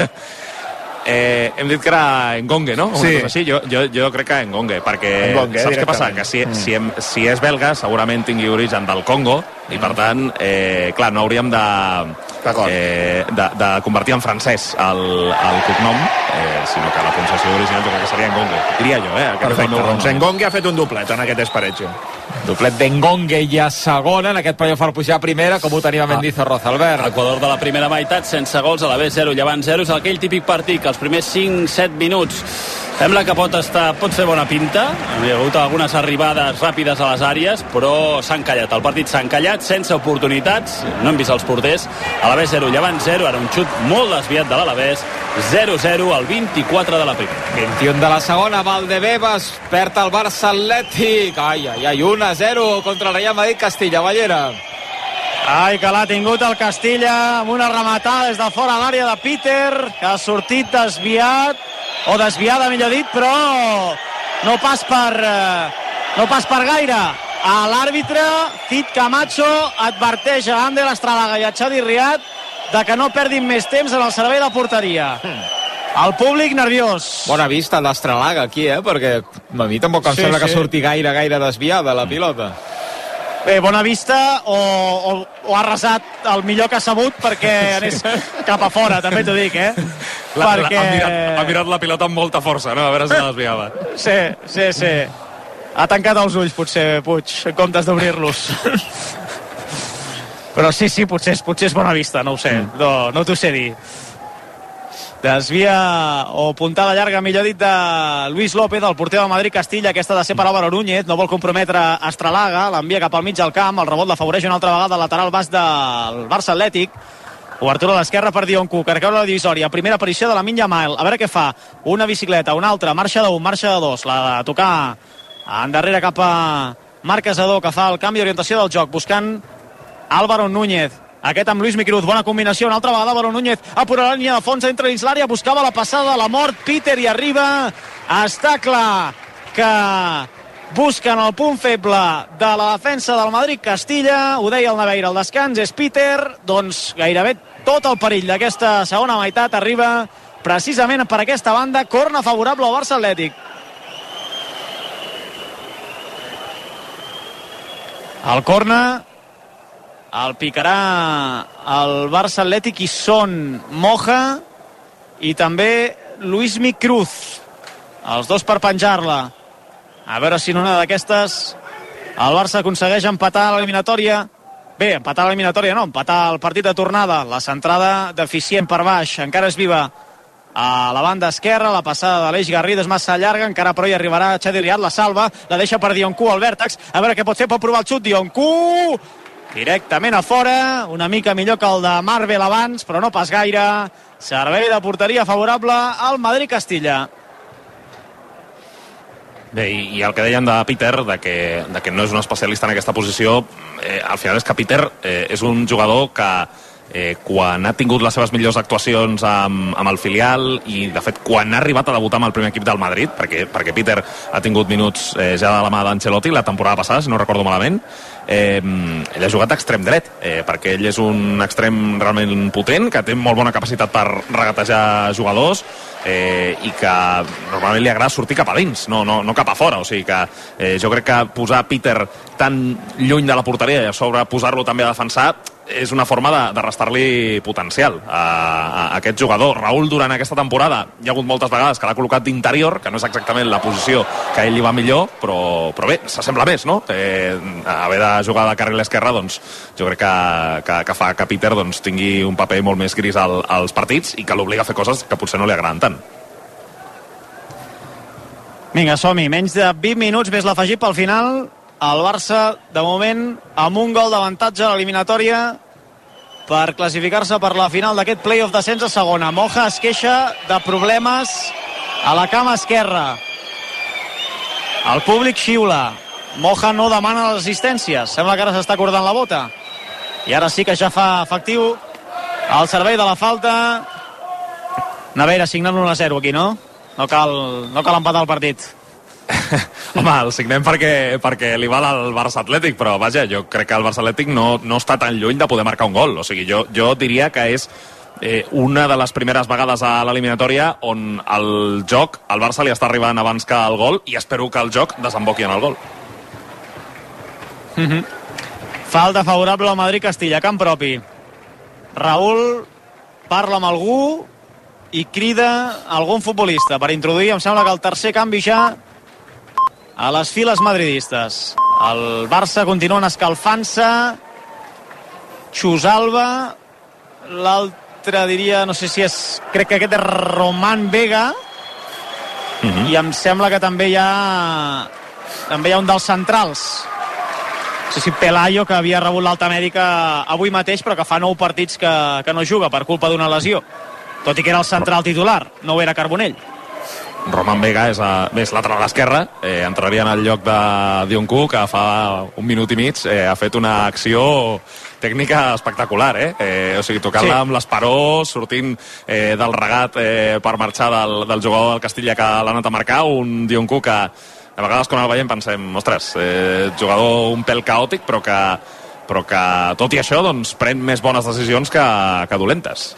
Eh, hem dit que era Ngonge, no? Sí. Així. Jo, jo, jo crec que Ngonge, perquè Ngonge, saps què passa? Que si, mm. si, hem, si és belga segurament tingui origen del Congo i per tant, eh, clar, no hauríem de, eh, de, de convertir en francès el, el cognom, eh, sinó que la pronunciació original jo crec que seria Ngonge. Diria jo, eh? Perfecte, doncs Ngonge ha fet un doblet en aquest espareggio. Doblet d'Engongue ja segona en aquest playoff per pujar a primera, com ho tenim a Mendizorroza, Albert. Equador de la primera meitat, sense gols, a la B zero, llevant zero, és aquell típic partit que els primers cinc set minuts sembla que pot estar, pot fer bona pinta. Hi ha hagut algunes arribades ràpides a les àrees, però s'ha encallat. El partit s'ha encallat, sense oportunitats. No hem vist els porters. A la B zero, llevant zero, ara un xut molt desviat de l'Alavés. zero zero al vint-i-quatre de la primera. vint-i-un de la segona, Valdebebas perd el Barça Atlètic. Ai, ai, ai, un a zero contra el Real Madrid Castilla, Ballera. Ai, que l'ha tingut el Castilla amb una rematada des de fora a l'àrea de Peter, que ha sortit desviat, o desviada millor dit, però no pas per no pas per gaire. A l'àrbitre Cid Camacho adverteix a Ander Estralaga i a Xavi Riad de que no perdin més temps en el servei de porteria. El públic nerviós. Bona vista d'Estralaga aquí, eh? Perquè a mi tampoc em sí, sembla sí. que surti gaire, gaire desviada la pilota. Bé, bona vista o, o, o ha resat el millor que ha sabut perquè anés cap a fora, també t'ho dic, eh? La, perquè... la, ha, mirat, ha mirat la pilota amb molta força, no? A veure si la desviava. Sí, sí, sí. Ha tancat els ulls, potser, Puig, en comptes d'obrir-los. Però sí, sí, potser, potser és bona vista, no ho sé. No, no t'ho sé dir. Desvia o puntada llarga, millor dit, de Luis López, el porter del Madrid Castilla. Aquesta ha de ser per Álvaro Núñez, no vol comprometre Estralaga, l'envia cap al mig del camp, el rebot l'afavoreix una altra vegada al lateral bas del Barça Atlètic. Obertura a l'esquerra per Dioncu, que recau la divisòria, primera aparició de Lamine Yamal, a veure què fa, una bicicleta, una altra, marxa d'un, marxa de dos, la de tocar endarrere cap a Marc Casador, que fa el canvi d'orientació del joc, buscant Álvaro Núñez. Aquest amb Luismi Cruz, bona combinació, una altra vegada Álvaro Núñez a por la línia de fons, entra dins l'àrea, buscava la passada, la mort, Peter i arriba. Està clar que busquen el punt feble de la defensa del Madrid-Castilla, ho deia el Naveira, el descans és Peter, doncs gairebé tot el perill d'aquesta segona meitat arriba precisament per aquesta banda, corna favorable al Barça Atlètic. El corna el picarà el Barça Atlètic i són Moja i també Luismi Cruz, els dos per penjar-la. A veure si en una d'aquestes el Barça aconsegueix empatar l'eliminatòria. Bé, empatar l'eliminatòria no, empatar el partit de tornada. La centrada deficient per baix, encara és viva a la banda esquerra, la passada de l'Eix Garrido és massa llarga, encara però hi arribarà Xavi Riad, la salva, la deixa per Dioncu al vèrtex, a veure què pot fer, pot provar el xut, Dioncu directament a fora, una mica millor que el de Marvel abans, però no pas gaire. Servei de porteria favorable al Madrid-Castilla. Bé, i, i el que deien de Peter, de que, de que no és un especialista en aquesta posició, eh, al final és que Peter eh, és un jugador que eh, quan ha tingut les seves millors actuacions amb, amb el filial i de fet quan ha arribat a debutar amb el primer equip del Madrid, perquè, perquè Peter ha tingut minuts eh, ja de la mà d'Ancelotti la temporada passada, si no recordo malament, eh, ell ha jugat d'extrem dret, eh, perquè ell és un extrem realment potent, que té molt bona capacitat per regatejar jugadors, eh, i que normalment li agrada sortir cap a dins, no, no, no cap a fora, o sigui que eh, jo crec que posar Peter tan lluny de la porteria i a sobre posar-lo també a defensar és una forma de, de restar-li potencial a, a, a aquest jugador. Raúl, durant aquesta temporada, hi ha hagut moltes vegades que l'ha col·locat d'interior, que no és exactament la posició que a ell li va millor, però, però bé, s'assembla més, no? Eh, haver de jugar de carril esquerre, doncs, jo crec que, que, que fa que Peter doncs, tingui un paper molt més gris al, als partits i que l'obliga a fer coses que potser no li agraden tant. Vinga, som-hi. Menys de vint minuts, més l'afegit pel final. El Barça, de moment, amb un gol d'avantatge a l'eliminatòria per classificar-se per la final d'aquest play-off descens a segona. Moja es queixa de problemes a la cama esquerra. El públic xiula. Moja no demana les assistències. Sembla que ara s'està acordant la bota. I ara sí que ja fa efectiu el servei de la falta. Naveira, signant l'u a zero aquí, no? No cal, no cal empatar el partit. Home, el signem perquè, perquè li val al Barça Atlètic, però vaja, jo crec que el Barça Atlètic no, no està tan lluny de poder marcar un gol. O sigui, jo, jo diria que és eh, una de les primeres vegades a l'eliminatòria on el joc, al Barça li està arribant abans que el gol, i espero que el joc desemboqui en el gol. Mm-hmm. Falta favorable al Madrid-Castilla, camp propi. Raúl parla amb algú i crida algun futbolista per introduir, em sembla que el tercer canvi ja a les files madridistes. El Barça continua escalfant-se. Xusalba, l'altre diria, no sé si és, crec que aquest és Román Vega, mm-hmm. i em sembla que també hi ha també hi ha un dels centrals, no sé si Pelayo, que havia rebut l'alta mèdica avui mateix, però que fa nou partits que, que no juga per culpa d'una lesió, tot i que era el central titular, no ho era Carbonell. Román Vega és, a, és lateral esquerra, eh, entraria en el lloc de Dionku, que fa un minut i mig eh, ha fet una acció tècnica espectacular, eh? eh o sigui, tocant-la sí. amb l'esperó, sortint eh, del regat eh, per marxar del, del jugador del Castilla que l'ha anat a marcar, un Dionku que a vegades quan el veiem pensem, ostres, eh, jugador un pèl caòtic, però que, però que tot i això doncs, pren més bones decisions que, que dolentes.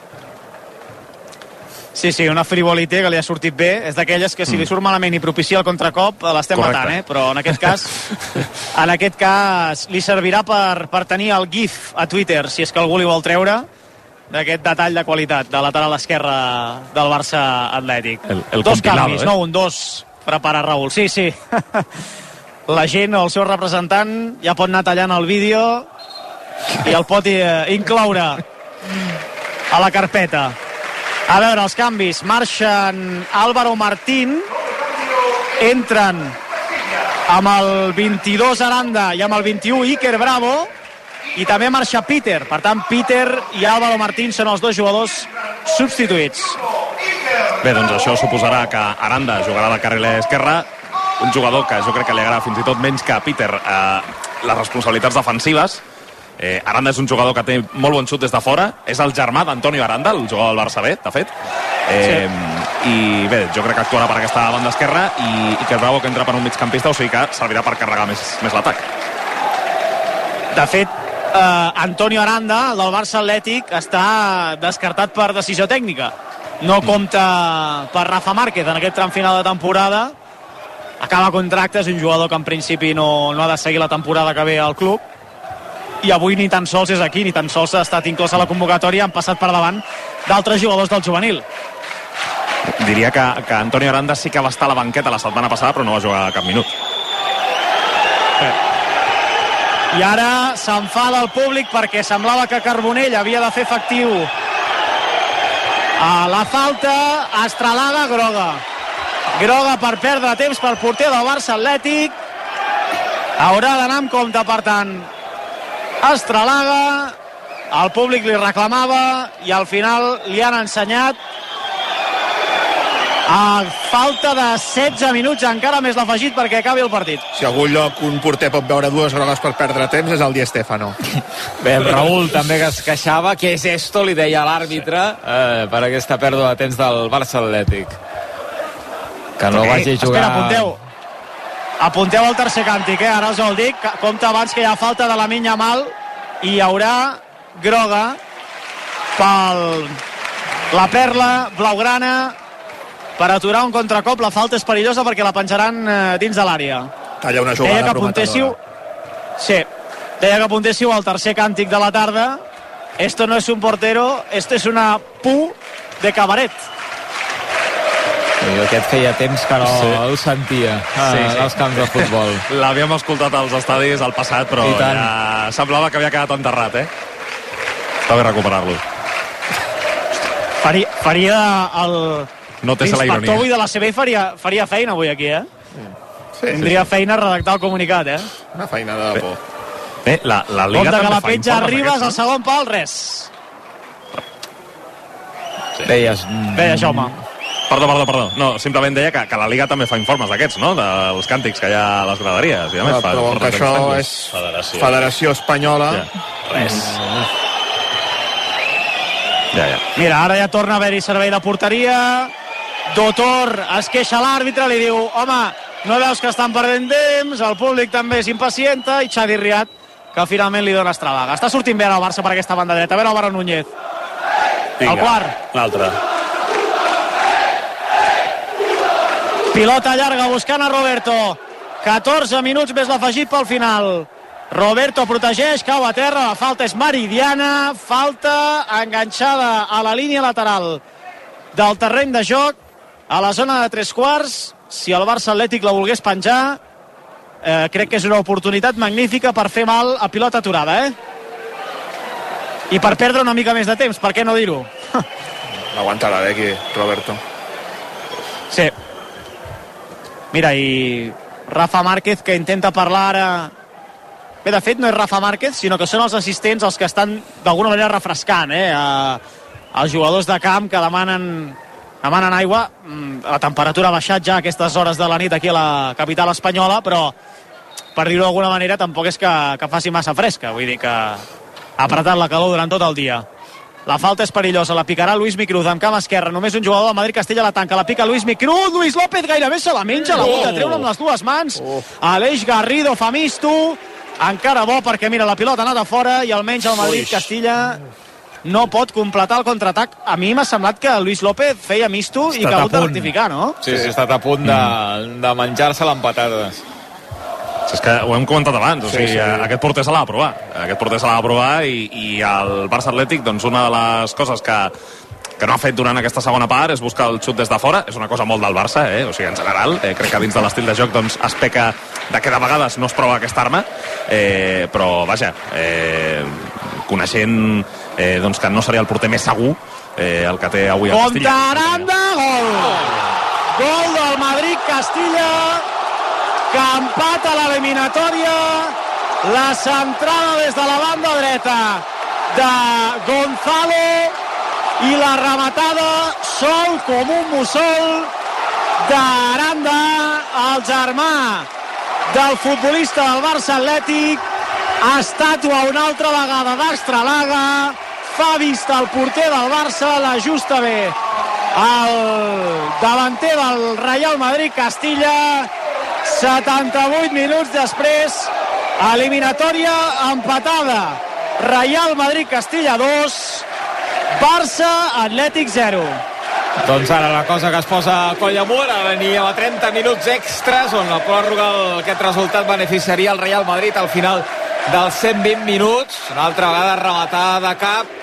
Sí, sí, una frivolité que li ha sortit bé. És d'aquelles que si li surt malament i propicia el contracop l'estem matant, eh? Però en aquest cas en aquest cas li servirà per, per tenir el GIF a Twitter, si és que algú li vol treure, d'aquest detall de qualitat de lateral esquerra del Barça Atlètic. El, el dos canvis, eh? no un, dos prepara Raúl. Sí, sí. La gent o el seu representant ja pot anar tallant el vídeo i el pot eh, incloure a la carpeta. A veure, els canvis. Marxen Álvaro Martín, entren amb el vint-i-dos Aranda i amb el vint-i-u Iker Bravo, i també marxa Peter. Per tant, Peter i Álvaro Martín són els dos jugadors substituïts. Bé, doncs això suposarà que Aranda jugarà de carril esquerra, un jugador que jo crec que li agrada fins i tot menys que a Peter eh, les responsabilitats defensives. Eh, Aranda és un jugador que té molt bon xut des de fora, és el germà d'Antonio Aranda, el jugador del Barça B, de fet. Eh, sí. I bé, jo crec que actuarà per aquesta banda esquerra i, i que Bravo que entra per un migcampista, o sigui que servirà per carregar més, més l'atac. De fet, eh, Antonio Aranda, el del Barça Atlètic, està descartat per decisió tècnica. No compta per Rafa Márquez en aquest tram final de temporada. Acaba contracte, és un jugador que en principi no, no ha de seguir la temporada que ve al club, i avui ni tan sols és aquí, ni tan sols ha estat inclòs a la convocatòria, han passat per davant d'altres jugadors del juvenil. Diria que, que Antonio Aranda sí que va estar a la banqueta la setmana passada, però no va jugar cap minut. I ara s'enfada el públic perquè semblava que Carbonell havia de fer efectiu a la falta. Estrelada, groga. Groga per perdre temps pel porter del Barça Atlètic. Haurà d'anar amb compte, per tant, Estrelada. El públic li reclamava i al final li han ensenyat a falta de setze minuts, encara més l'afegit perquè acabi el partit. Si a algun lloc un porter pot veure dues grogues per perdre temps és el Di Stéfano. Bé, el Raúl també que es queixava. Què és esto? Li deia a l'àrbitre eh, per aquesta pèrdua de temps del Barça Atlètic. Que no vagi a jugar... Espera, apunteu. Apunteu el tercer càntic, eh? Ara us el dic. Compte abans que hi ha falta de Lamine Yamal i hi haurà groga pel la perla blaugrana per aturar un contracop. La falta és perillosa perquè la penjaran eh, dins de l'àrea. Talla una jugada que apuntessiu, Sí, deia que apuntéssiu al tercer càntic de la tarda. Esto no es un portero, esto es una pu de cabaret. I aquest feia temps que no sí. el sentia a, sí, sí. als camps de futbol. L'havíem escoltat als estadis al passat, però ja semblava que havia quedat enterrat, eh? Està bé recuperar-lo. Faria, faria el... No té la ironia. Avui de la C B faria, faria feina avui aquí, eh? Sí, Tindria sí, sí. feina a redactar el comunicat, eh? Una feina de por. Bé, la, la Liga també fa la petja Ribas al segon pal, res. Sí. Deies... Deia Jaume. Perdó, perdó, perdó. No, simplement deia que, que la Liga també fa informes d'aquests, no? Dels càntics que hi ha a les graderies. I a més, fa, però que això és Federació, Federació Espanyola. Ja. Res. Mm. Ja, ja. Mira, ara ja torna a haver-hi servei de porteria. Dotor es queixa l'àrbitre, li diu, home, no veus que estan perdent temps, el públic també s'impacienta, i Xavi Riat, que finalment li dona estravaga. Està sortint bé ara el Barça per aquesta banda dreta. A veure el Álvaro Núñez. Vinga, el quart. L'altre. Pilota llarga buscant a Roberto. catorze minuts més l'afegit pel final. Roberto protegeix, cau a terra, la falta és meridiana, falta enganxada a la línia lateral del terreny de joc, a la zona de tres quarts. Si el Barça Atlètic la volgués penjar, eh, crec que és una oportunitat magnífica per fer mal a pilota aturada, eh? I per perdre una mica més de temps, per què no dir-ho? L'aguantarà d'aquí, Roberto. Sí. Mira, i Rafa Márquez, que intenta parlar ara... Bé, de fet, no és Rafa Márquez, sinó que són els assistents els que estan d'alguna manera refrescant, eh? A, als jugadors de camp que demanen, demanen aigua. La temperatura ha baixat ja a aquestes hores de la nit aquí a la capital espanyola, però, per dir-ho d'alguna manera, tampoc és que, que faci massa fresca. Vull dir que ha apretat la calor durant tot el dia. La falta és perillosa, la picarà Luismi Cruz amb cama esquerra, només un jugador del Madrid Castilla la tanca, la pica Luismi Cruz, Luis López gairebé se la menja, la pot de treure amb les dues mans, Aleix Garrido fa misto, encara bo perquè mira la pilota ha anat a fora i almenys el Madrid Castilla no pot completar el contraatac. A mi m'ha semblat que Luis López feia misto i que ha hagut de rectificar, no? Sí, sí, ha estat a punt de, de menjar-se l'empatada. És que ho hem comentat abans, o sigui, sí, sí. Aquest porter se l'ha de provar, aquest porter se l'ha de provar i, i el Barça Atlètic, doncs una de les coses que, que no ha fet durant aquesta segona part és buscar el xut des de fora, és una cosa molt del Barça, eh? O sigui, en general, eh, crec que dins de l'estil de joc doncs, es peca de que de vegades no es prova aquesta arma, eh, però vaja, eh, coneixent eh, doncs, que no seria el porter més segur eh, el que té avui el Castilla. Contra Aranda, gol! Gol del Madrid Castilla, que empata l'eliminatòria, la centrada des de la banda dreta de Gonzalo i la rematada sol com un mussol d'Aranda, el germà del futbolista del Barça Atlètic, estàtua una altra vegada d'Estralaga, fa vista al porter del Barça, l'ajusta bé el davanter del Real Madrid Castilla. setanta-vuit minuts després, eliminatòria empatada, Real Madrid Castilla dos, Barça Atlètic zero. Doncs ara la cosa que es posa a coll amunt, ara venia a trenta minuts extras on la pròrroga, aquest resultat beneficiaria el Real Madrid al final dels cent vint minuts. Una altra vegada rematada de cap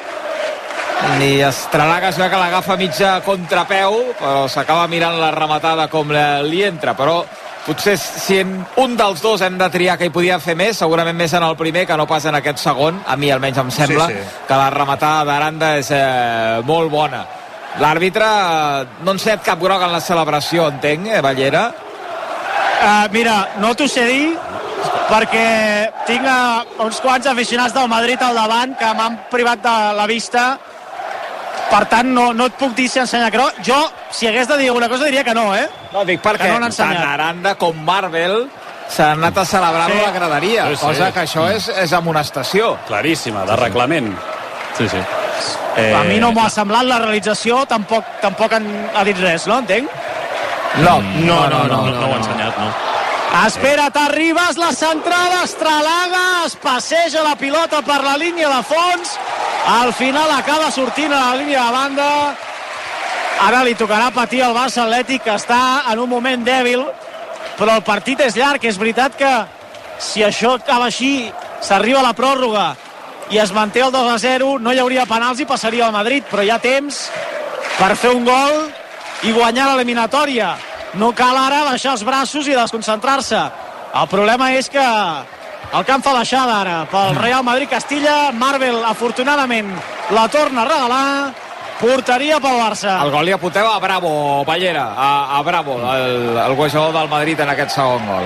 i Estralaga es veu que l'agafa mitja contrapeu, però s'acaba mirant la rematada com li entra. Però potser si en un dels dos hem de triar que hi podia fer més, segurament més en el primer que no pas en aquest segon. A mi almenys em sembla sí, sí. que la rematada d'Aranda és eh, molt bona. L'àrbitre no encet cap groc en la celebració, entenc, eh, Ballera? Uh, mira, no t'ho sé dir perquè tinc uh, uns quants aficionats del Madrid al davant que m'han privat de la vista, per tant no, no et puc dir si ensenya groc. Jo, si hagués de dir alguna cosa, diria que no, eh? No, dic perquè no tant Aranda com Marvel s'han anat a celebrar sí. la graderia, sí, sí. cosa que això és, és amonestació. Claríssima, de reglament. Sí, sí. Eh, a mi no m'ha semblat la realització, tampoc, tampoc han, ha dit res, no? Entenc? No, no, no, no, no, no, no ho ha ensenyat, no. Espera't, arribes, la centrada, Estralaga, es passeja la pilota per la línia de fons, al final acaba sortint a la línia de banda. Ara li tocarà patir al Barça Atlètic, que està en un moment dèbil, però el partit és llarg. És veritat que si això acaba així, s'arriba a la pròrroga i es manté el dos a zero, no hi hauria penals i passaria al Madrid, però hi ha temps per fer un gol i guanyar l'eliminatòria. No cal ara baixar els braços i desconcentrar-se. El problema és que el camp fa baixada ara pel Real Madrid-Castilla. Marvel, afortunadament, la torna a regalar. Porteria pel Barça. El gol li apunteu a Bravo, Ballera, a, a Bravo, el, el guanyador del Madrid en aquest segon gol.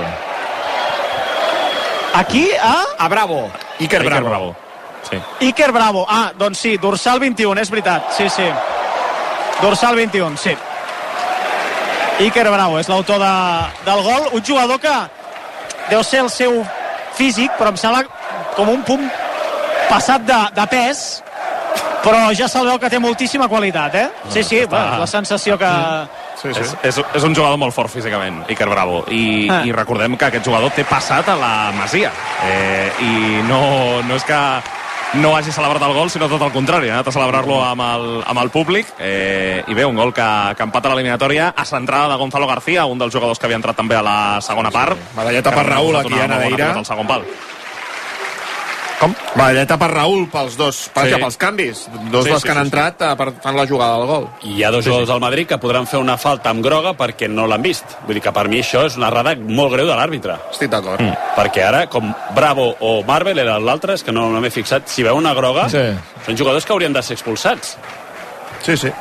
Aquí, a? A Bravo. Iker Bravo. Iker Bravo. Sí. Iker Bravo. Ah, doncs sí, dorsal vint-i-un, és veritat. Sí, sí. Dorsal vint-i-un, sí. Iker Bravo és l'autor de, del gol. Un jugador que deu ser el seu físic, però em sembla com un punt passat de, de pes, però ja se'l veu que té moltíssima qualitat, eh? Sí, sí, Està... bueno, la sensació que... Sí, sí. És, és, és un jugador molt fort físicament, Iker Bravo, i, ah. i recordem que aquest jugador té passat a la Masia, eh, i no, no és que no hagi celebrat el gol, sinó tot el contrari, ha anat a celebrar-lo amb el, amb el públic, eh, i bé, un gol que, que empata l'eliminatòria a centrada de Gonzalo García, un dels jugadors que havia entrat també a la segona part. Medalleta per Raúl, aquí a Nadeira. El segon pal. Com? Medalleta per Raúl pels dos, per, Sí. pels canvis. Dos Sí, dels sí, que han sí, entrat sí. Per, fan la jugada del gol. I hi ha dos jugadors al Madrid que podran fer una falta amb groga perquè no l'han vist. Vull dir que per mi això és una errada molt greu de l'àrbitre. Estic d'acord. Mm. Perquè ara, com Bravo o Marvel era l'altre, és que no, no m'he fixat, si veu una groga, Sí. són jugadors que haurien de ser expulsats. Sí, sí.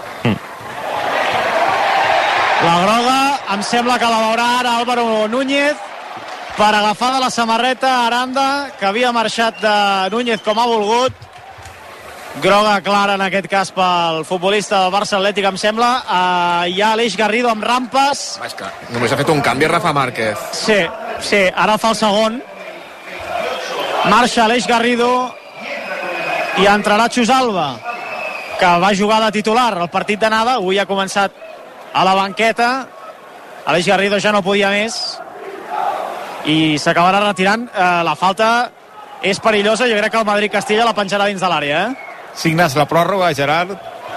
La groga, em sembla que la veurà ara Álvaro Núñez per agafar de la samarreta Aranda, que havia marxat de Núñez com ha volgut. Groga clara en aquest cas pel futbolista del Barça Atlètic, em sembla. Uh, hi ha Aleix Garrido amb rampes. Va, és que només ha fet un canvi Rafa Márquez. Sí, sí, ara fa el segon. Marxa Aleix Garrido i entrarà Xus Alba, que va jugar de titular el partit d'anada. Avui ha començat a la banqueta. Aleix Garrido ja no podia més i s'acabarà retirant. Eh, la falta és perillosa. Jo crec que el Madrid-Castilla la penjarà dins de l'àrea, eh? Signes la pròrroga, Gerard?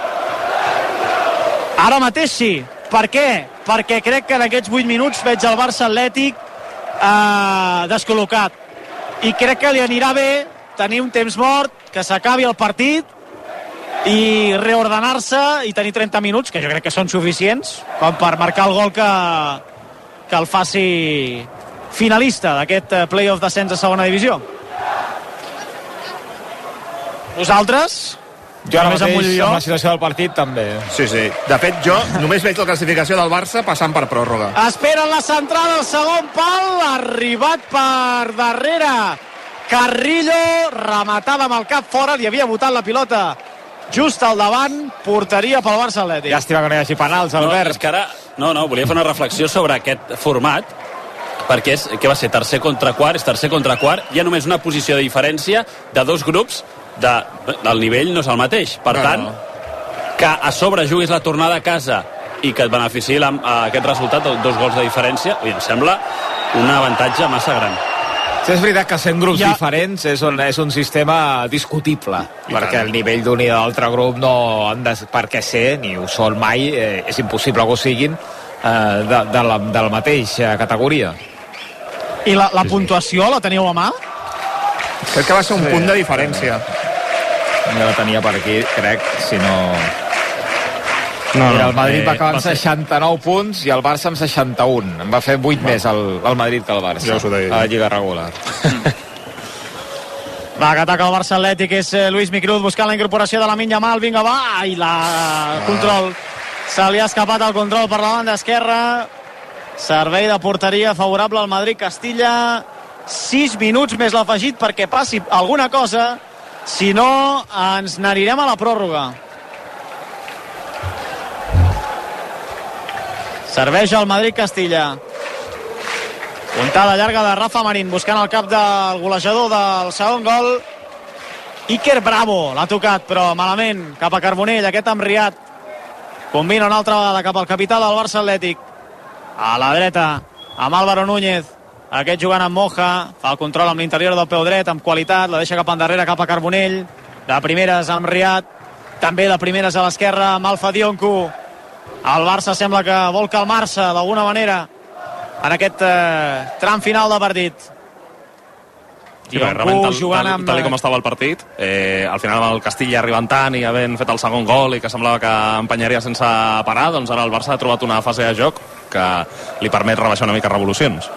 Ara mateix sí. Per què? Perquè crec que en aquests vuit minuts veig el Barça Atlètic eh, descol·locat. I crec que li anirà bé tenir un temps mort, que s'acabi el partit i reordenar-se i tenir trenta minuts, que jo crec que són suficients, com per marcar el gol que, que el faci finalista d'aquest play-off d'ascens a segona divisió. Vosaltres? Jo ara Només em mullo mateix, jo? amb la situació del partit, també. Sí, sí. De fet, jo només veig la classificació del Barça passant per pròrroga. Esperen la centrada al segon pal, arribat per darrere Carrillo, rematada amb el cap fora, li havia botat la pilota just al davant, porteria pel Barça Atlètic. Llàstima que no hi hagi penals, No, Albert. és que ara, no, no, volia fer una reflexió sobre aquest format, perquè és, què va ser, tercer contra quart, és tercer contra quart, hi ha només una posició de diferència de dos grups, de, el nivell no és el mateix, per No, tant no. que a sobre juguis la tornada a casa i que et beneficiï la, aquest resultat, dos gols de diferència, i em sembla un avantatge massa gran. Sí, és veritat que sent grups Ja. diferents és un, és un sistema discutible, I perquè tant. el nivell d'un i de l'altre grup no han de, per què ser, ni ho són mai, eh, és impossible que ho siguin eh, de, de, la, de la mateixa categoria. I la, la puntuació la teniu a mà? Crec que va ser un Sí. punt de diferència. Jo la tenia per aquí, crec, si no... No, Mira, no, el Madrid eh, va acabar amb va ser- seixanta-nou punts i el Barça amb seixanta-un. En va fer vuit més el, el Madrid que el Barça. Ja us ho deia. A la Lliga regular. Va, que ataca el Barça Atlètic, és eh, Luis Micruz buscant la incorporació de la Minya Mal, vinga, va, i la ah. control. Se li ha escapat el control per la banda esquerra. Servei de porteria favorable al Madrid-Castilla. sis minuts més l'afegit perquè passi alguna cosa, si no ens n'anirem a la pròrroga. Serveix el Madrid-Castilla. Puntada llarga de Rafa Marín buscant el cap del golejador del segon gol. Iker Bravo l'ha tocat però malament cap a Carbonell, aquest Amriat combina una altra vegada cap al capità del Barça Atlètic, a la dreta amb Álvaro Núñez, aquest jugant amb Moja, fa el control amb l'interior del peu dret amb qualitat, la deixa cap endarrere cap a Carbonell, de primeres amb Riat, també de primeres a l'esquerra amb Alfa Dionku. El Barça sembla que vol calmar-se d'alguna manera en aquest eh, tram final de partit. Sí, realment, tal, tal, amb... tal com estava el partit, eh, al final el Castilla arribant tant i havent fet el segon gol i que semblava que empenyaria sense parar, doncs ara el Barça ha trobat una fase de joc que li permet rebaixar una mica revolucions.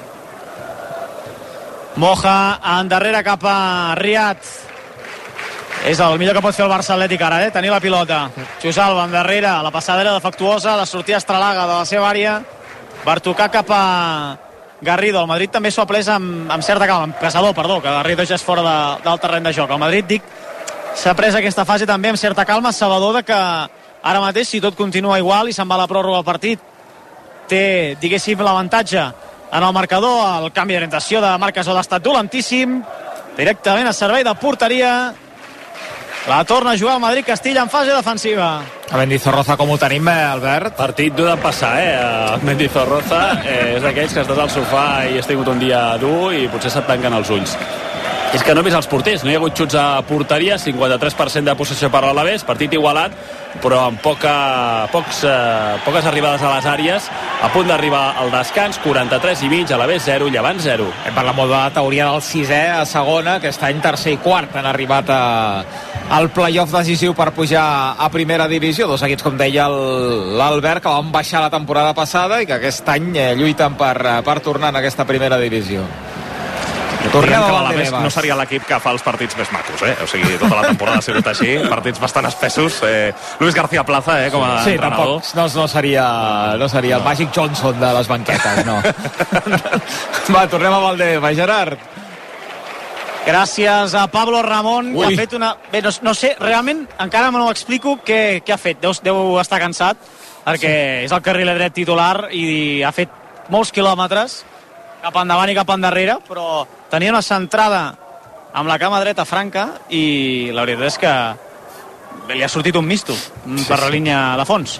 Moja endarrere cap a Riad. És el millor que pot fer el Barça Atlètic ara, eh? Tenir la pilota. Xusalva endarrere, la passada era defectuosa, la sortida Estralaga de la seva àrea per tocar cap a Garrido. El Madrid també s'ho ha pres amb, amb certa calma, amb Casador, perdó, que Garrido ja és fora de, del terreny de joc. El Madrid, dic, s'ha pres aquesta fase també amb certa calma, sabedor de que ara mateix, si tot continua igual i se'n va a la pròrroga del partit, té, diguéssim, l'avantatge en el marcador. El canvi d'orientació de Marc Gasol ha estat dolentíssim, directament a servei de porteria. La torna a jugar el Madrid-Castilla en fase defensiva. A Mendizorroza com ho tenim, eh, Albert? Partit dur de passar, eh? A Mendizorroza eh, és d'aquells que estàs al sofà i has tingut un dia dur i potser se't tanquen els ulls. És que no he vist els porters, no hi ha hagut xuts a porteria, cinquanta-tres per cent de possessió per l'Alavés, partit igualat, però amb poca, pocs, eh, poques arribades a les àrees, a punt d'arribar al descans, quaranta-tres i mig, Alavés zero, Llevant zero. Hem parlat molt de la teoria del sisè a segona, aquest any tercer i quart han arribat a, al play-off decisiu per pujar a primera divisió, dos equips, com deia l'Albert, que van baixar la temporada passada i que aquest any eh, lluiten per, per tornar en aquesta primera divisió. Tornem que l'Alavés no seria l'equip que fa els partits més macos, eh? O sigui, tota la temporada ha sigut així, partits bastant espessos. Eh, Luis García Plaza, eh, com a sí, entrenador. Sí, tampoc no, no seria, no seria el Magic Johnson de les banquetes, no. Va, tornem a Valdebebas, Gerard. Gràcies a Pablo Ramón, Ui. que ha fet una... Bé, no, no sé, realment, encara no ho explico què, què ha fet. Deu, deu estar cansat, perquè sí. és el carriler dret titular i ha fet molts quilòmetres cap endavant i cap endarrere, però tenia una centrada amb la cama dreta franca i la veritat és que li ha sortit un misto sí, per la sí. línia de fons.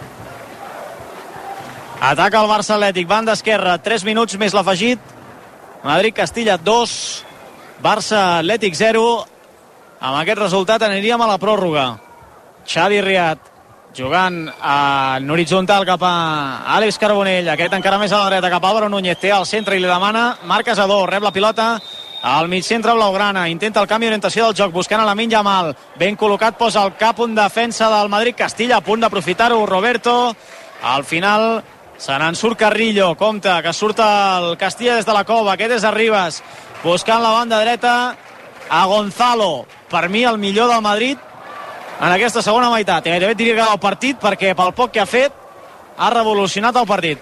Ataca el Barça Atlètic, banda esquerra, tres minuts més l'afegit. Madrid-Castilla dos, Barça Atlètic zero. Amb aquest resultat aniríem a la pròrroga. Xavi Riad jugant en horitzontal cap a Àlex Carbonell, aquest encara més a la dreta cap a Álvaro Núñez, té al centre i li demana Marc Casador, rep la pilota al mig centre blaugrana, intenta el canvi d'orientació del joc, buscant a Lamine Yamal, ben col·locat, posa el cap, un defensa del Madrid-Castilla, a punt d'aprofitar-ho Roberto, al final se n'en surt Carrillo, compte que surt el Castilla des de la cova, aquest és Arribas, buscant la banda dreta a Gonzalo, per mi el millor del Madrid en aquesta segona meitat, i gairebé diria que el partit, perquè pel poc que ha fet ha revolucionat el partit.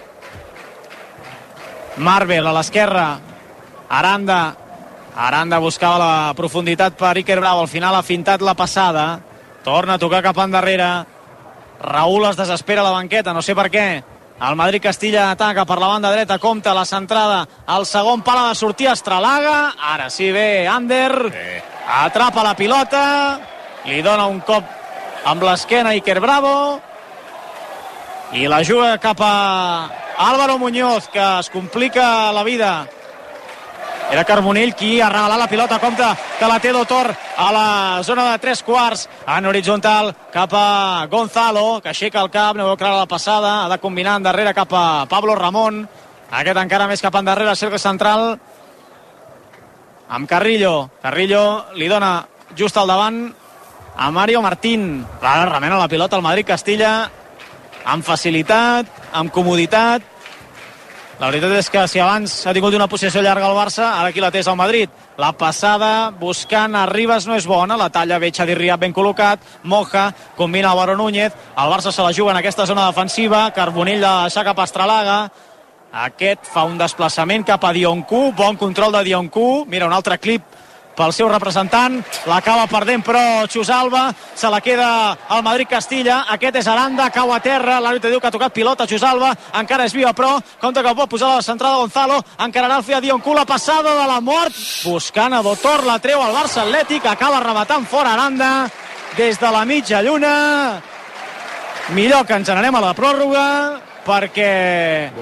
Marvel a l'esquerra, Aranda Aranda buscava la profunditat per Iker Bravo, al final ha fintat la passada, torna a tocar cap endarrere, Raúl es desespera a la banqueta, no sé per què. El Madrid-Castilla ataca per la banda dreta, compta la centrada, el segon pala de sortir Estralaga, ara sí ve Ander, atrapa la pilota, li dona un cop amb l'esquena Iker Bravo i la juga cap a Álvaro Muñoz, que es complica la vida. Era Carbonell qui ha regalat la pilota, compte que la té Dotor a la zona de tres quarts, en horitzontal cap a Gonzalo, que aixeca el cap, no veu clara la passada, ha de combinar endarrere cap a Pablo Ramón, aquest encara més cap endarrere, cercle central amb Carrillo, Carrillo li dona just al davant a Mario Martín, ara remena la pilota al Madrid-Castilla amb facilitat, amb comoditat. La veritat és que si abans ha tingut una possessió llarga al Barça, ara aquí la té el Madrid. La passada buscant a Ribas no és bona, la talla ve Xavi Riad ben col·locat, Moja combina Álvaro Núñez, el Barça se la juga en aquesta zona defensiva, Carbonell la deixa cap a Estralaga, aquest fa un desplaçament cap a Dioncu, bon control de Dioncu, mira un altre clip pel seu representant, l'acaba perdent però Xusalva, se la queda al Madrid-Castilla, aquest és Aranda, cau a terra, l'àrbitre diu que ha tocat pilota Xusalva, encara és viva però, compte que el pot posar a la centrada Gonzalo, encararà el Fia Dioncu, la passada de la mort, buscant a Dotor, la treu al Barça Atlètic, acaba rebatant fora Aranda, des de la mitja lluna, millor que ens n'anem a la pròrroga, perquè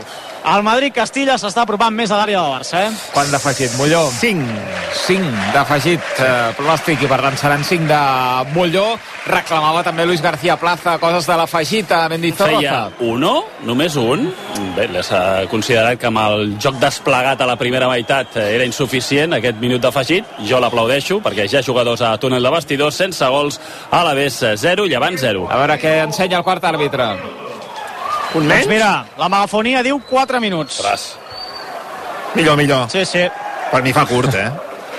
El Madrid-Castilla s'està apropant més a l'àrea del Barça, eh? Quant d'afegit, Molló? cinc. cinc d'afegit, eh, pronòstic, i per tant seran cinc de Molló. Reclamava també Luis García Plaza coses de l'afegit a Mendizorroza. Feia uno, només un. Bé, s'ha considerat que amb el joc desplegat a la primera meitat era insuficient aquest minut d'afegit. Jo l'aplaudeixo perquè ja jugadors a túnel de vestidors, sense gols, a l'Alavés zero, Llevant zero. A veure què ensenya el quart àrbitre. Un menys? Doncs mira, la megafonia diu quatre minuts. Ras. Millor, millor. Sí, sí. Per mi fa curt, eh?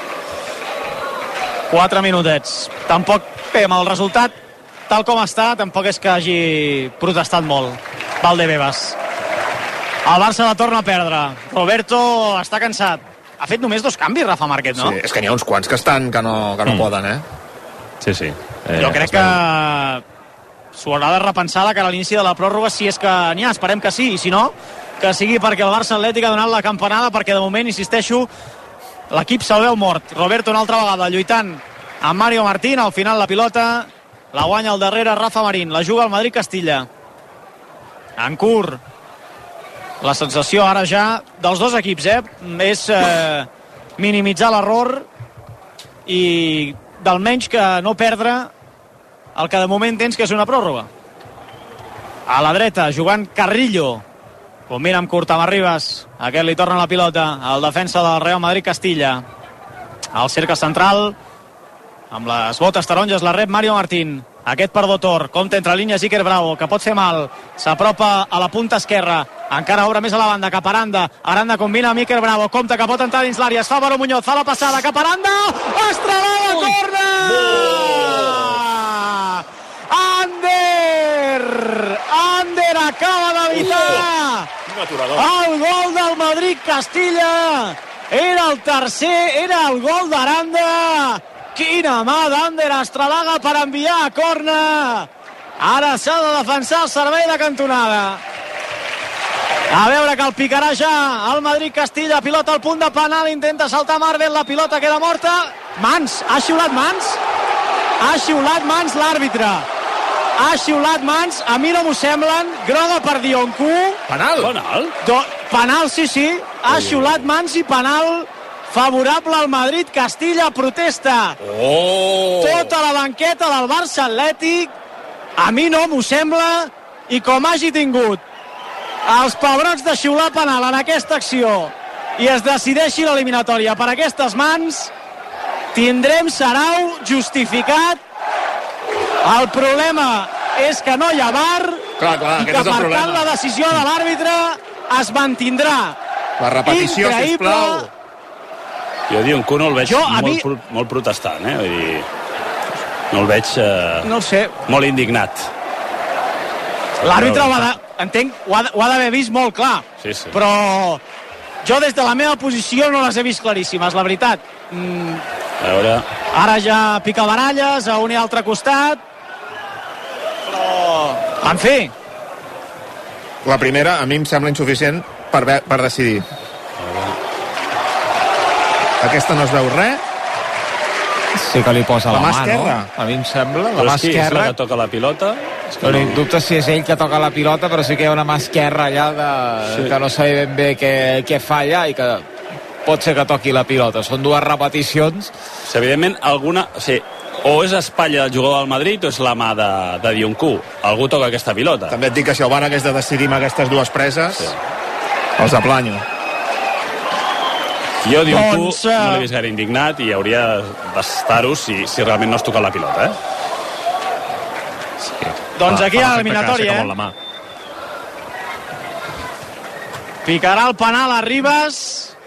quatre minutets. Tampoc, bé, amb el resultat tal com està, tampoc és que hagi protestat molt Valdebebas. El Barça la torna a perdre. Roberto està cansat. Ha fet només dos canvis, Rafa Márquez, no? Sí, és que n'hi ha uns quants que estan que no, que no mm. poden, eh? Sí, sí. Eh, jo crec que s'ho haurà de repensar de cara a l'inici de la pròrroga, si és que n'hi ha, esperem que sí, i si no, que sigui perquè el Barça Atlètic ha donat la campanada, perquè de moment, insisteixo, l'equip se'l veu mort. Roberto una altra vegada lluitant amb Mario Martín, al final la pilota la guanya al darrere Rafa Marín, la juga al Madrid-Castilla. En curt, la sensació ara ja dels dos equips, eh, és eh, minimitzar l'error i d'almenys que no perdre el que de moment tens, que és una pròrroga. A la dreta, jugant Carrillo. Combina amb curt amb Arribas. Aquest li torna la pilota al defensa del Real Madrid-Castilla. Al cercle central, amb les botes taronges, la rep Mario Martín. Aquest per Dotor, compta entre línies Iker Bravo, que pot fer mal. S'apropa a la punta esquerra. Encara obre més a la banda, cap a Aranda. Aranda combina amb Iker Bravo, compta que pot entrar dins l'àrea. Es fa Baró Muñoz, fa la passada, cap a Aranda. Estrelada, corna! Ander! Ander acaba d'evitar el gol del Madrid-Castilla. Era el tercer, era el gol d'Aranda. Quina mà d'Ander Estrelaga per enviar a corna. Ara s'ha de defensar el servei de cantonada. A veure que el picarà ja el Madrid-Castilla. Pilota al punt de penal, intenta saltar Marvel, la pilota queda morta. Mans, ha xiulat mans. Ha xiulat mans l'àrbitre. Ha xiulat mans, a mi no m'ho semblen. Groga per Dioncu. Penal? Penal? Do, penal, sí, sí. Ha xiulat mans i penal favorable al Madrid-Castilla. Protesta oh. tota la banqueta del Barça Atlètic. A mi no m'ho sembla. I com hagi tingut els pebrots de xiular penal en aquesta acció i es decideixi l'eliminatòria per aquestes mans, tindrem sarau justificat. El problema és que no hi ha V A R, clar, clar, i que per tant la decisió de l'àrbitre es mantindrà. La repetició, increïble. sisplau. Jo Dioncu no el veig Jo, molt, mi... pro, molt protestant, eh? Vull dir, no el veig eh, no sé. molt indignat. L'àrbitre ho ha de, entenc, ho ha, ho ha d'haver vist molt clar. Sí, sí. Però jo des de la meva posició no les he vist claríssimes, la veritat. Mm, A veure... Ara ja pica baralles a un i altre costat. Però, en fi, La primera a mi em sembla insuficient per, ve, per decidir. Aquesta no es veu res. Sí que li posa la, La mà mà, esquerra. no? A mi em sembla, la Però mà és qui és la esquerra. que toca la pilota? És que No no... tinc dubte si és ell que toca la pilota, però sí que hi ha una mà esquerra allà de... Sí. que no sabia ben bé què, què fa allà i que pot ser que toqui la pilota. Són dues repeticions. Sí, evidentment, alguna... O sigui, o és espatlla del jugador del Madrid o és la mà de, de Dioncu. Algú toca aquesta pilota. També et dic que si el V A R hagués de decidir amb aquestes dues preses, sí. els aplanyo. Jo Dioncu Doncs, uh... no l'he vist gaire indignat i hauria d'estar-ho si, si realment no es toca la pilota, eh? Sí. doncs Fa- aquí fa a l'efecte l'eliminatòria, que aixeca eh? molt la mà. Picarà el penal a Ribas.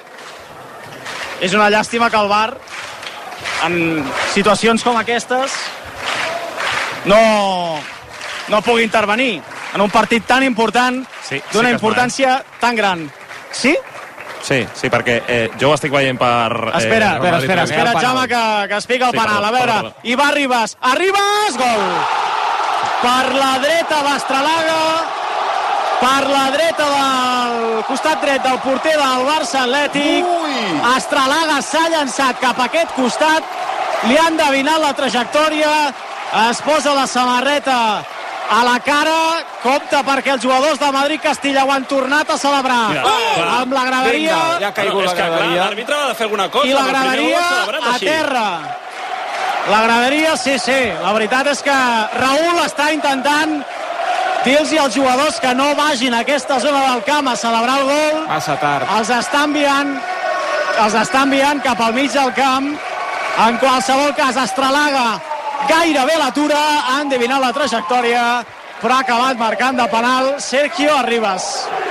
És una llàstima que el V A R en situacions com aquestes no, no pugui intervenir en un partit tan important, Sí, sí d'una que es importància tan gran. Sí? Sí, sí, perquè eh, jo ho estic veient per... Eh, Espera, Real espera, Madrid espera, Televisió. espera, el penal. Jaume, que, que es pica el Sí, penal. perdó, A veure, perdó, perdó. i va Ribas. A Ribas, gol! Per la dreta d'Estrelaga, per la dreta del costat dret del porter del Barça Atlètic. Estrelaga s'ha llançat cap a aquest costat, li han endevinat la trajectòria, es posa la samarreta a la cara, compte perquè els jugadors de Madrid-Castilla ho han tornat a celebrar. Mira, oh! Amb la graderia. Vinga, ja ha caigut la graderia. L'àrbitre va de fer alguna cosa. I la graderia a terra. La graderia, sí, sí. La veritat és que Raúl està intentant dir-los als jugadors que no vagin a aquesta zona del camp a celebrar el gol. Massa tard. Els està enviant, els està enviant cap al mig del camp. En qualsevol cas, Estralaga gairebé l'atura, ha endevinat la trajectòria, però ha acabat marcant de penal Sergio Arribas.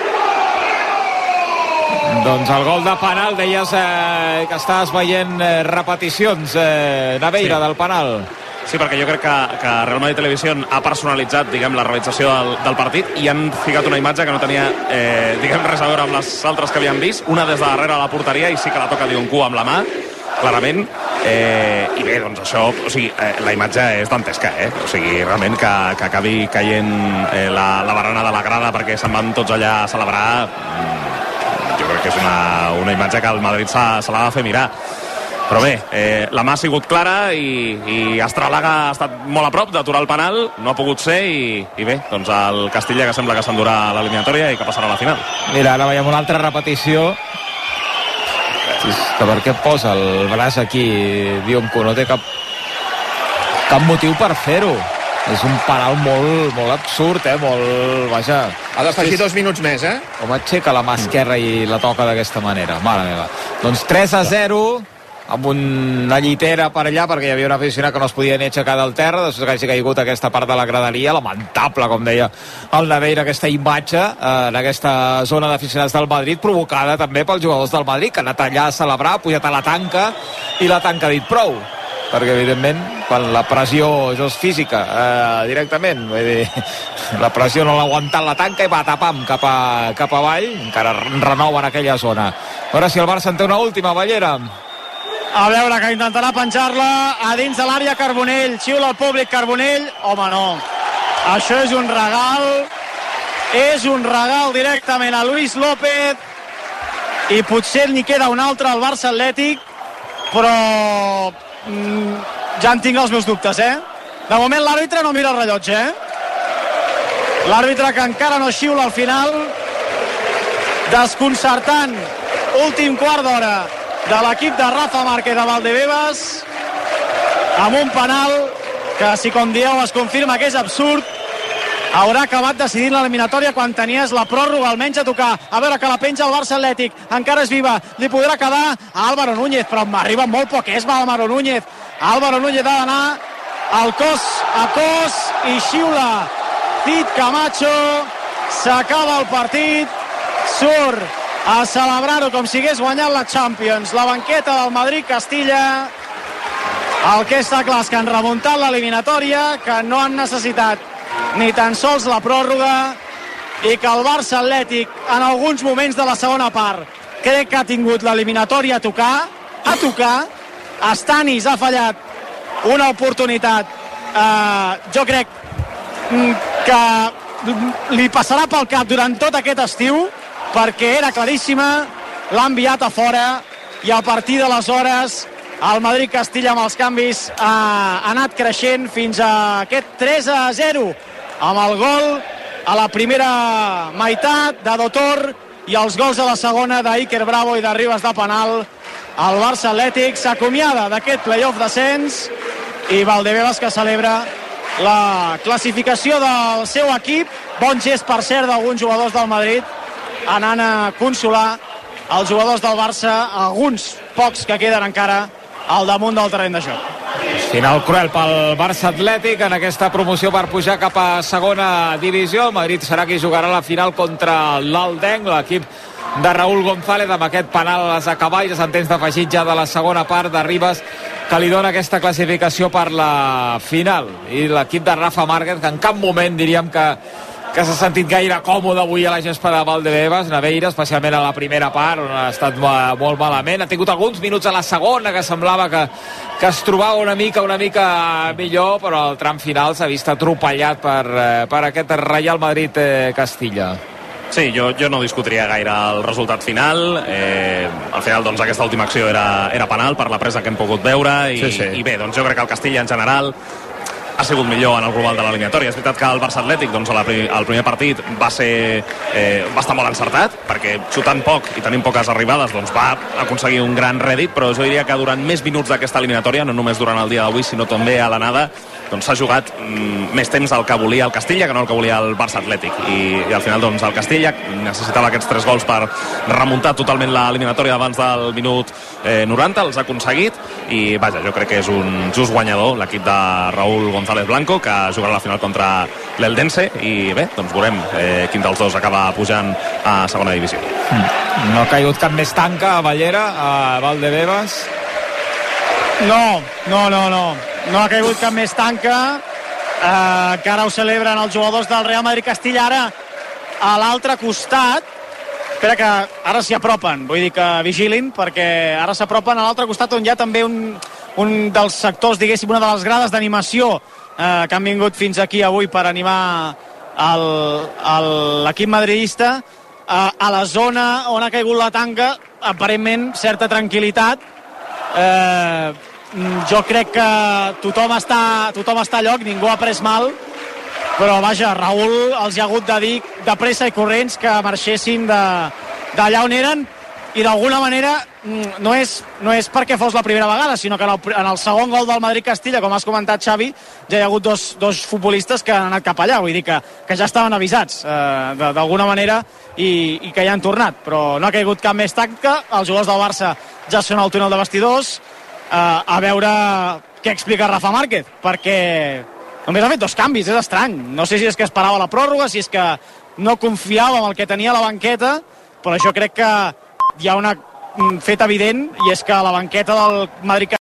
Doncs el gol de penal, deies eh, que estàs veient eh, repeticions, eh, Naveira, sí, del penal. Sí, perquè jo crec que, que Real Madrid Television ha personalitzat, diguem, la realització del, del partit i han ficat una imatge que no tenia, eh, diguem, res a veure amb les altres que havíem vist. Una des de darrere a la porteria i sí que la toca Dioncu amb la mà, clarament. Eh, I bé, doncs això, o sigui, eh, la imatge és dantesca, eh? O sigui, realment que, que acabi caient eh, la, la barrana de la grada perquè se'n van tots allà a celebrar, jo crec que és una, una imatge que el Madrid se, se l'ha de fer mirar. Però bé, eh, la mà ha sigut clara i, i Estralaga ha estat molt a prop d'aturar el penal, no ha pogut ser i, i bé, doncs el Castilla que sembla que s'endurà l'eliminatòria i que passarà a la final. Mira, ara veiem una altra repetició. És que per què posa el braç aquí Dioncu? No té cap cap motiu per fer-ho. És un penal molt, molt absurd, eh? Molt, vaja. Ha d'afegir dos minuts més, eh? Com aixeca la mà esquerra i la toca d'aquesta manera. Mare meva. Doncs tres a zero, amb una llitera per allà, perquè hi havia un aficionat que no es podia ni aixecar del terra, després que hagi caigut aquesta part de la graderia, lamentable, com deia el Naveira, aquesta imatge eh, en aquesta zona d'aficionats del Madrid, provocada també pels jugadors del Madrid, que han anat allà a celebrar, ha pujat a la tanca, i la tanca ha dit prou, perquè evidentment quan la pressió això és física eh, directament, vull dir, la pressió no l'ha aguantat la tanca i va tapam cap, a, cap avall, encara renova en aquella zona. Ara si el Barça en té una última, Ballera. A veure, que intentarà penjar-la a dins de l'àrea Carbonell. Xiula el públic Carbonell. Home, no. Això és un regal. És un regal directament a Luis López. I potser n'hi queda un altre al Barça Atlètic. Però mm, ja en tinc els meus dubtes, eh? De moment l'àrbitre no mira el rellotge, eh? L'àrbitre que encara no xiula al final. Desconcertant. Últim quart d'hora de l'equip de Rafa Márquez de Valdebebas, amb un penal que, si com dieu es confirma que és absurd, haurà acabat decidint l'eliminatòria quan tenies la pròrroga almenys a tocar. A veure, que la penja el Barça Atlètic, encara és viva, li podrà quedar a Álvaro Núñez, però m'arriba molt poc, és Álvaro Núñez. Álvaro Núñez ha d'anar al cos a cos i xiula Cid Camacho, s'acaba el partit, surt a celebrar-ho com si hagués guanyat la Champions, la banqueta del Madrid-Castilla. El que està clar és que han remuntat l'eliminatòria, que no han necessitat ni tan sols la pròrroga i que el Barça Atlètic en alguns moments de la segona part crec que ha tingut l'eliminatòria a tocar, a tocar. Stanis ha fallat una oportunitat, eh, jo crec que li passarà pel cap durant tot aquest estiu, perquè era claríssima, l'ha enviat a fora i a partir d'aleshores el Madrid-Castilla amb els canvis ha anat creixent fins a aquest tres a zero amb el gol a la primera meitat de Dotor i els gols a la segona d'Iker Bravo i de Ribas de penal. El Barça Atlètic s'acomiada d'aquest play-off descens i Valdebebas que celebra la classificació del seu equip. Bon gest, per cert, d'alguns jugadors del Madrid anant a consolar els jugadors del Barça, alguns pocs que queden encara al damunt del terreny de joc. Final cruel pel Barça Atlètic en aquesta promoció per pujar cap a segona divisió. El Madrid serà qui jugarà la final contra l'Aldenc, l'equip de Raúl González, amb aquest penal a les acaballes en temps d'afegit ja de la segona part de Ribas, que li dona aquesta classificació per la final. I l'equip de Rafa Márquez, que en cap moment diríem que que s'ha sentit gaire còmode avui a la gespa de Valdebebas, Naveira, especialment a la primera part, on ha estat molt malament. Ha tingut alguns minuts a la segona que semblava que, que es trobava una mica una mica millor, però el tram final s'ha vist atropellat per, per aquest Real Madrid-Castilla. Sí, jo, jo no discutiria gaire el resultat final. Eh, al final, doncs, aquesta última acció era, era penal per la presa que hem pogut veure i, sí, sí. i bé, doncs jo crec que el Castilla en general ha sigut millor en el global de l'eliminatòria. És veritat que el Barça Atlètic, doncs, el primer partit va ser eh, va estar molt encertat, perquè xutant poc i tenint poques arribades, doncs va aconseguir un gran rèdit, però jo diria que durant més minuts d'aquesta eliminatòria, no només durant el dia d'avui, sinó també a l'anada, doncs s'ha jugat mm, més temps el que volia el Castilla que no el que volia el Barça Atlètic. I, i al final, doncs, el Castilla necessitava aquests tres gols per remuntar totalment l'eliminatòria abans del minut eh, noranta, els ha aconseguit, i vaja, jo crec que és un just guanyador l'equip de Raúl González Blanco, que jugarà la final contra l'Eldense, i bé, doncs veurem eh, quin dels dos acaba pujant a segona divisió. Mm. No ha caigut cap més tanca a Ballera, a Valdebebas? No, no, no, no. No ha caigut cap més tanca. Eh, que ara ho celebren els jugadors del Real Madrid Castilla. Ara, a l'altre costat, espera que ara s'hi apropen, vull dir que vigilin, perquè ara s'apropen a l'altre costat, on hi ha també un, un dels sectors, diguéssim, una de les grades d'animació eh, que han vingut fins aquí avui per animar l'equip madridista. Eh, a la zona on ha caigut la tanca, aparentment certa tranquil·litat. Eh, jo crec que tothom està, tothom està a lloc, ningú ha pres mal, però vaja, Raúl els hi ha hagut de dir de pressa i corrents que marxessin d'allà on eren, i d'alguna manera no és, no és perquè fos la primera vegada, sinó que en el, en el segon gol del Madrid-Castilla, com has comentat, Xavi, ja hi ha hagut dos, dos futbolistes que han anat cap allà, vull dir que, que ja estaven avisats eh, d'alguna manera, i, i que ja han tornat, però no ha caigut cap més tanca. Els jugadors del Barça ja són al túnel de vestidors, eh, a veure què explica Rafa Márquez, perquè només ha fet dos canvis, és estrany. No sé si és que esperava la pròrroga, si és que no confiava en el que tenia a la banqueta, però jo crec que hi ha un fet evident, i és que la banqueta del Madrid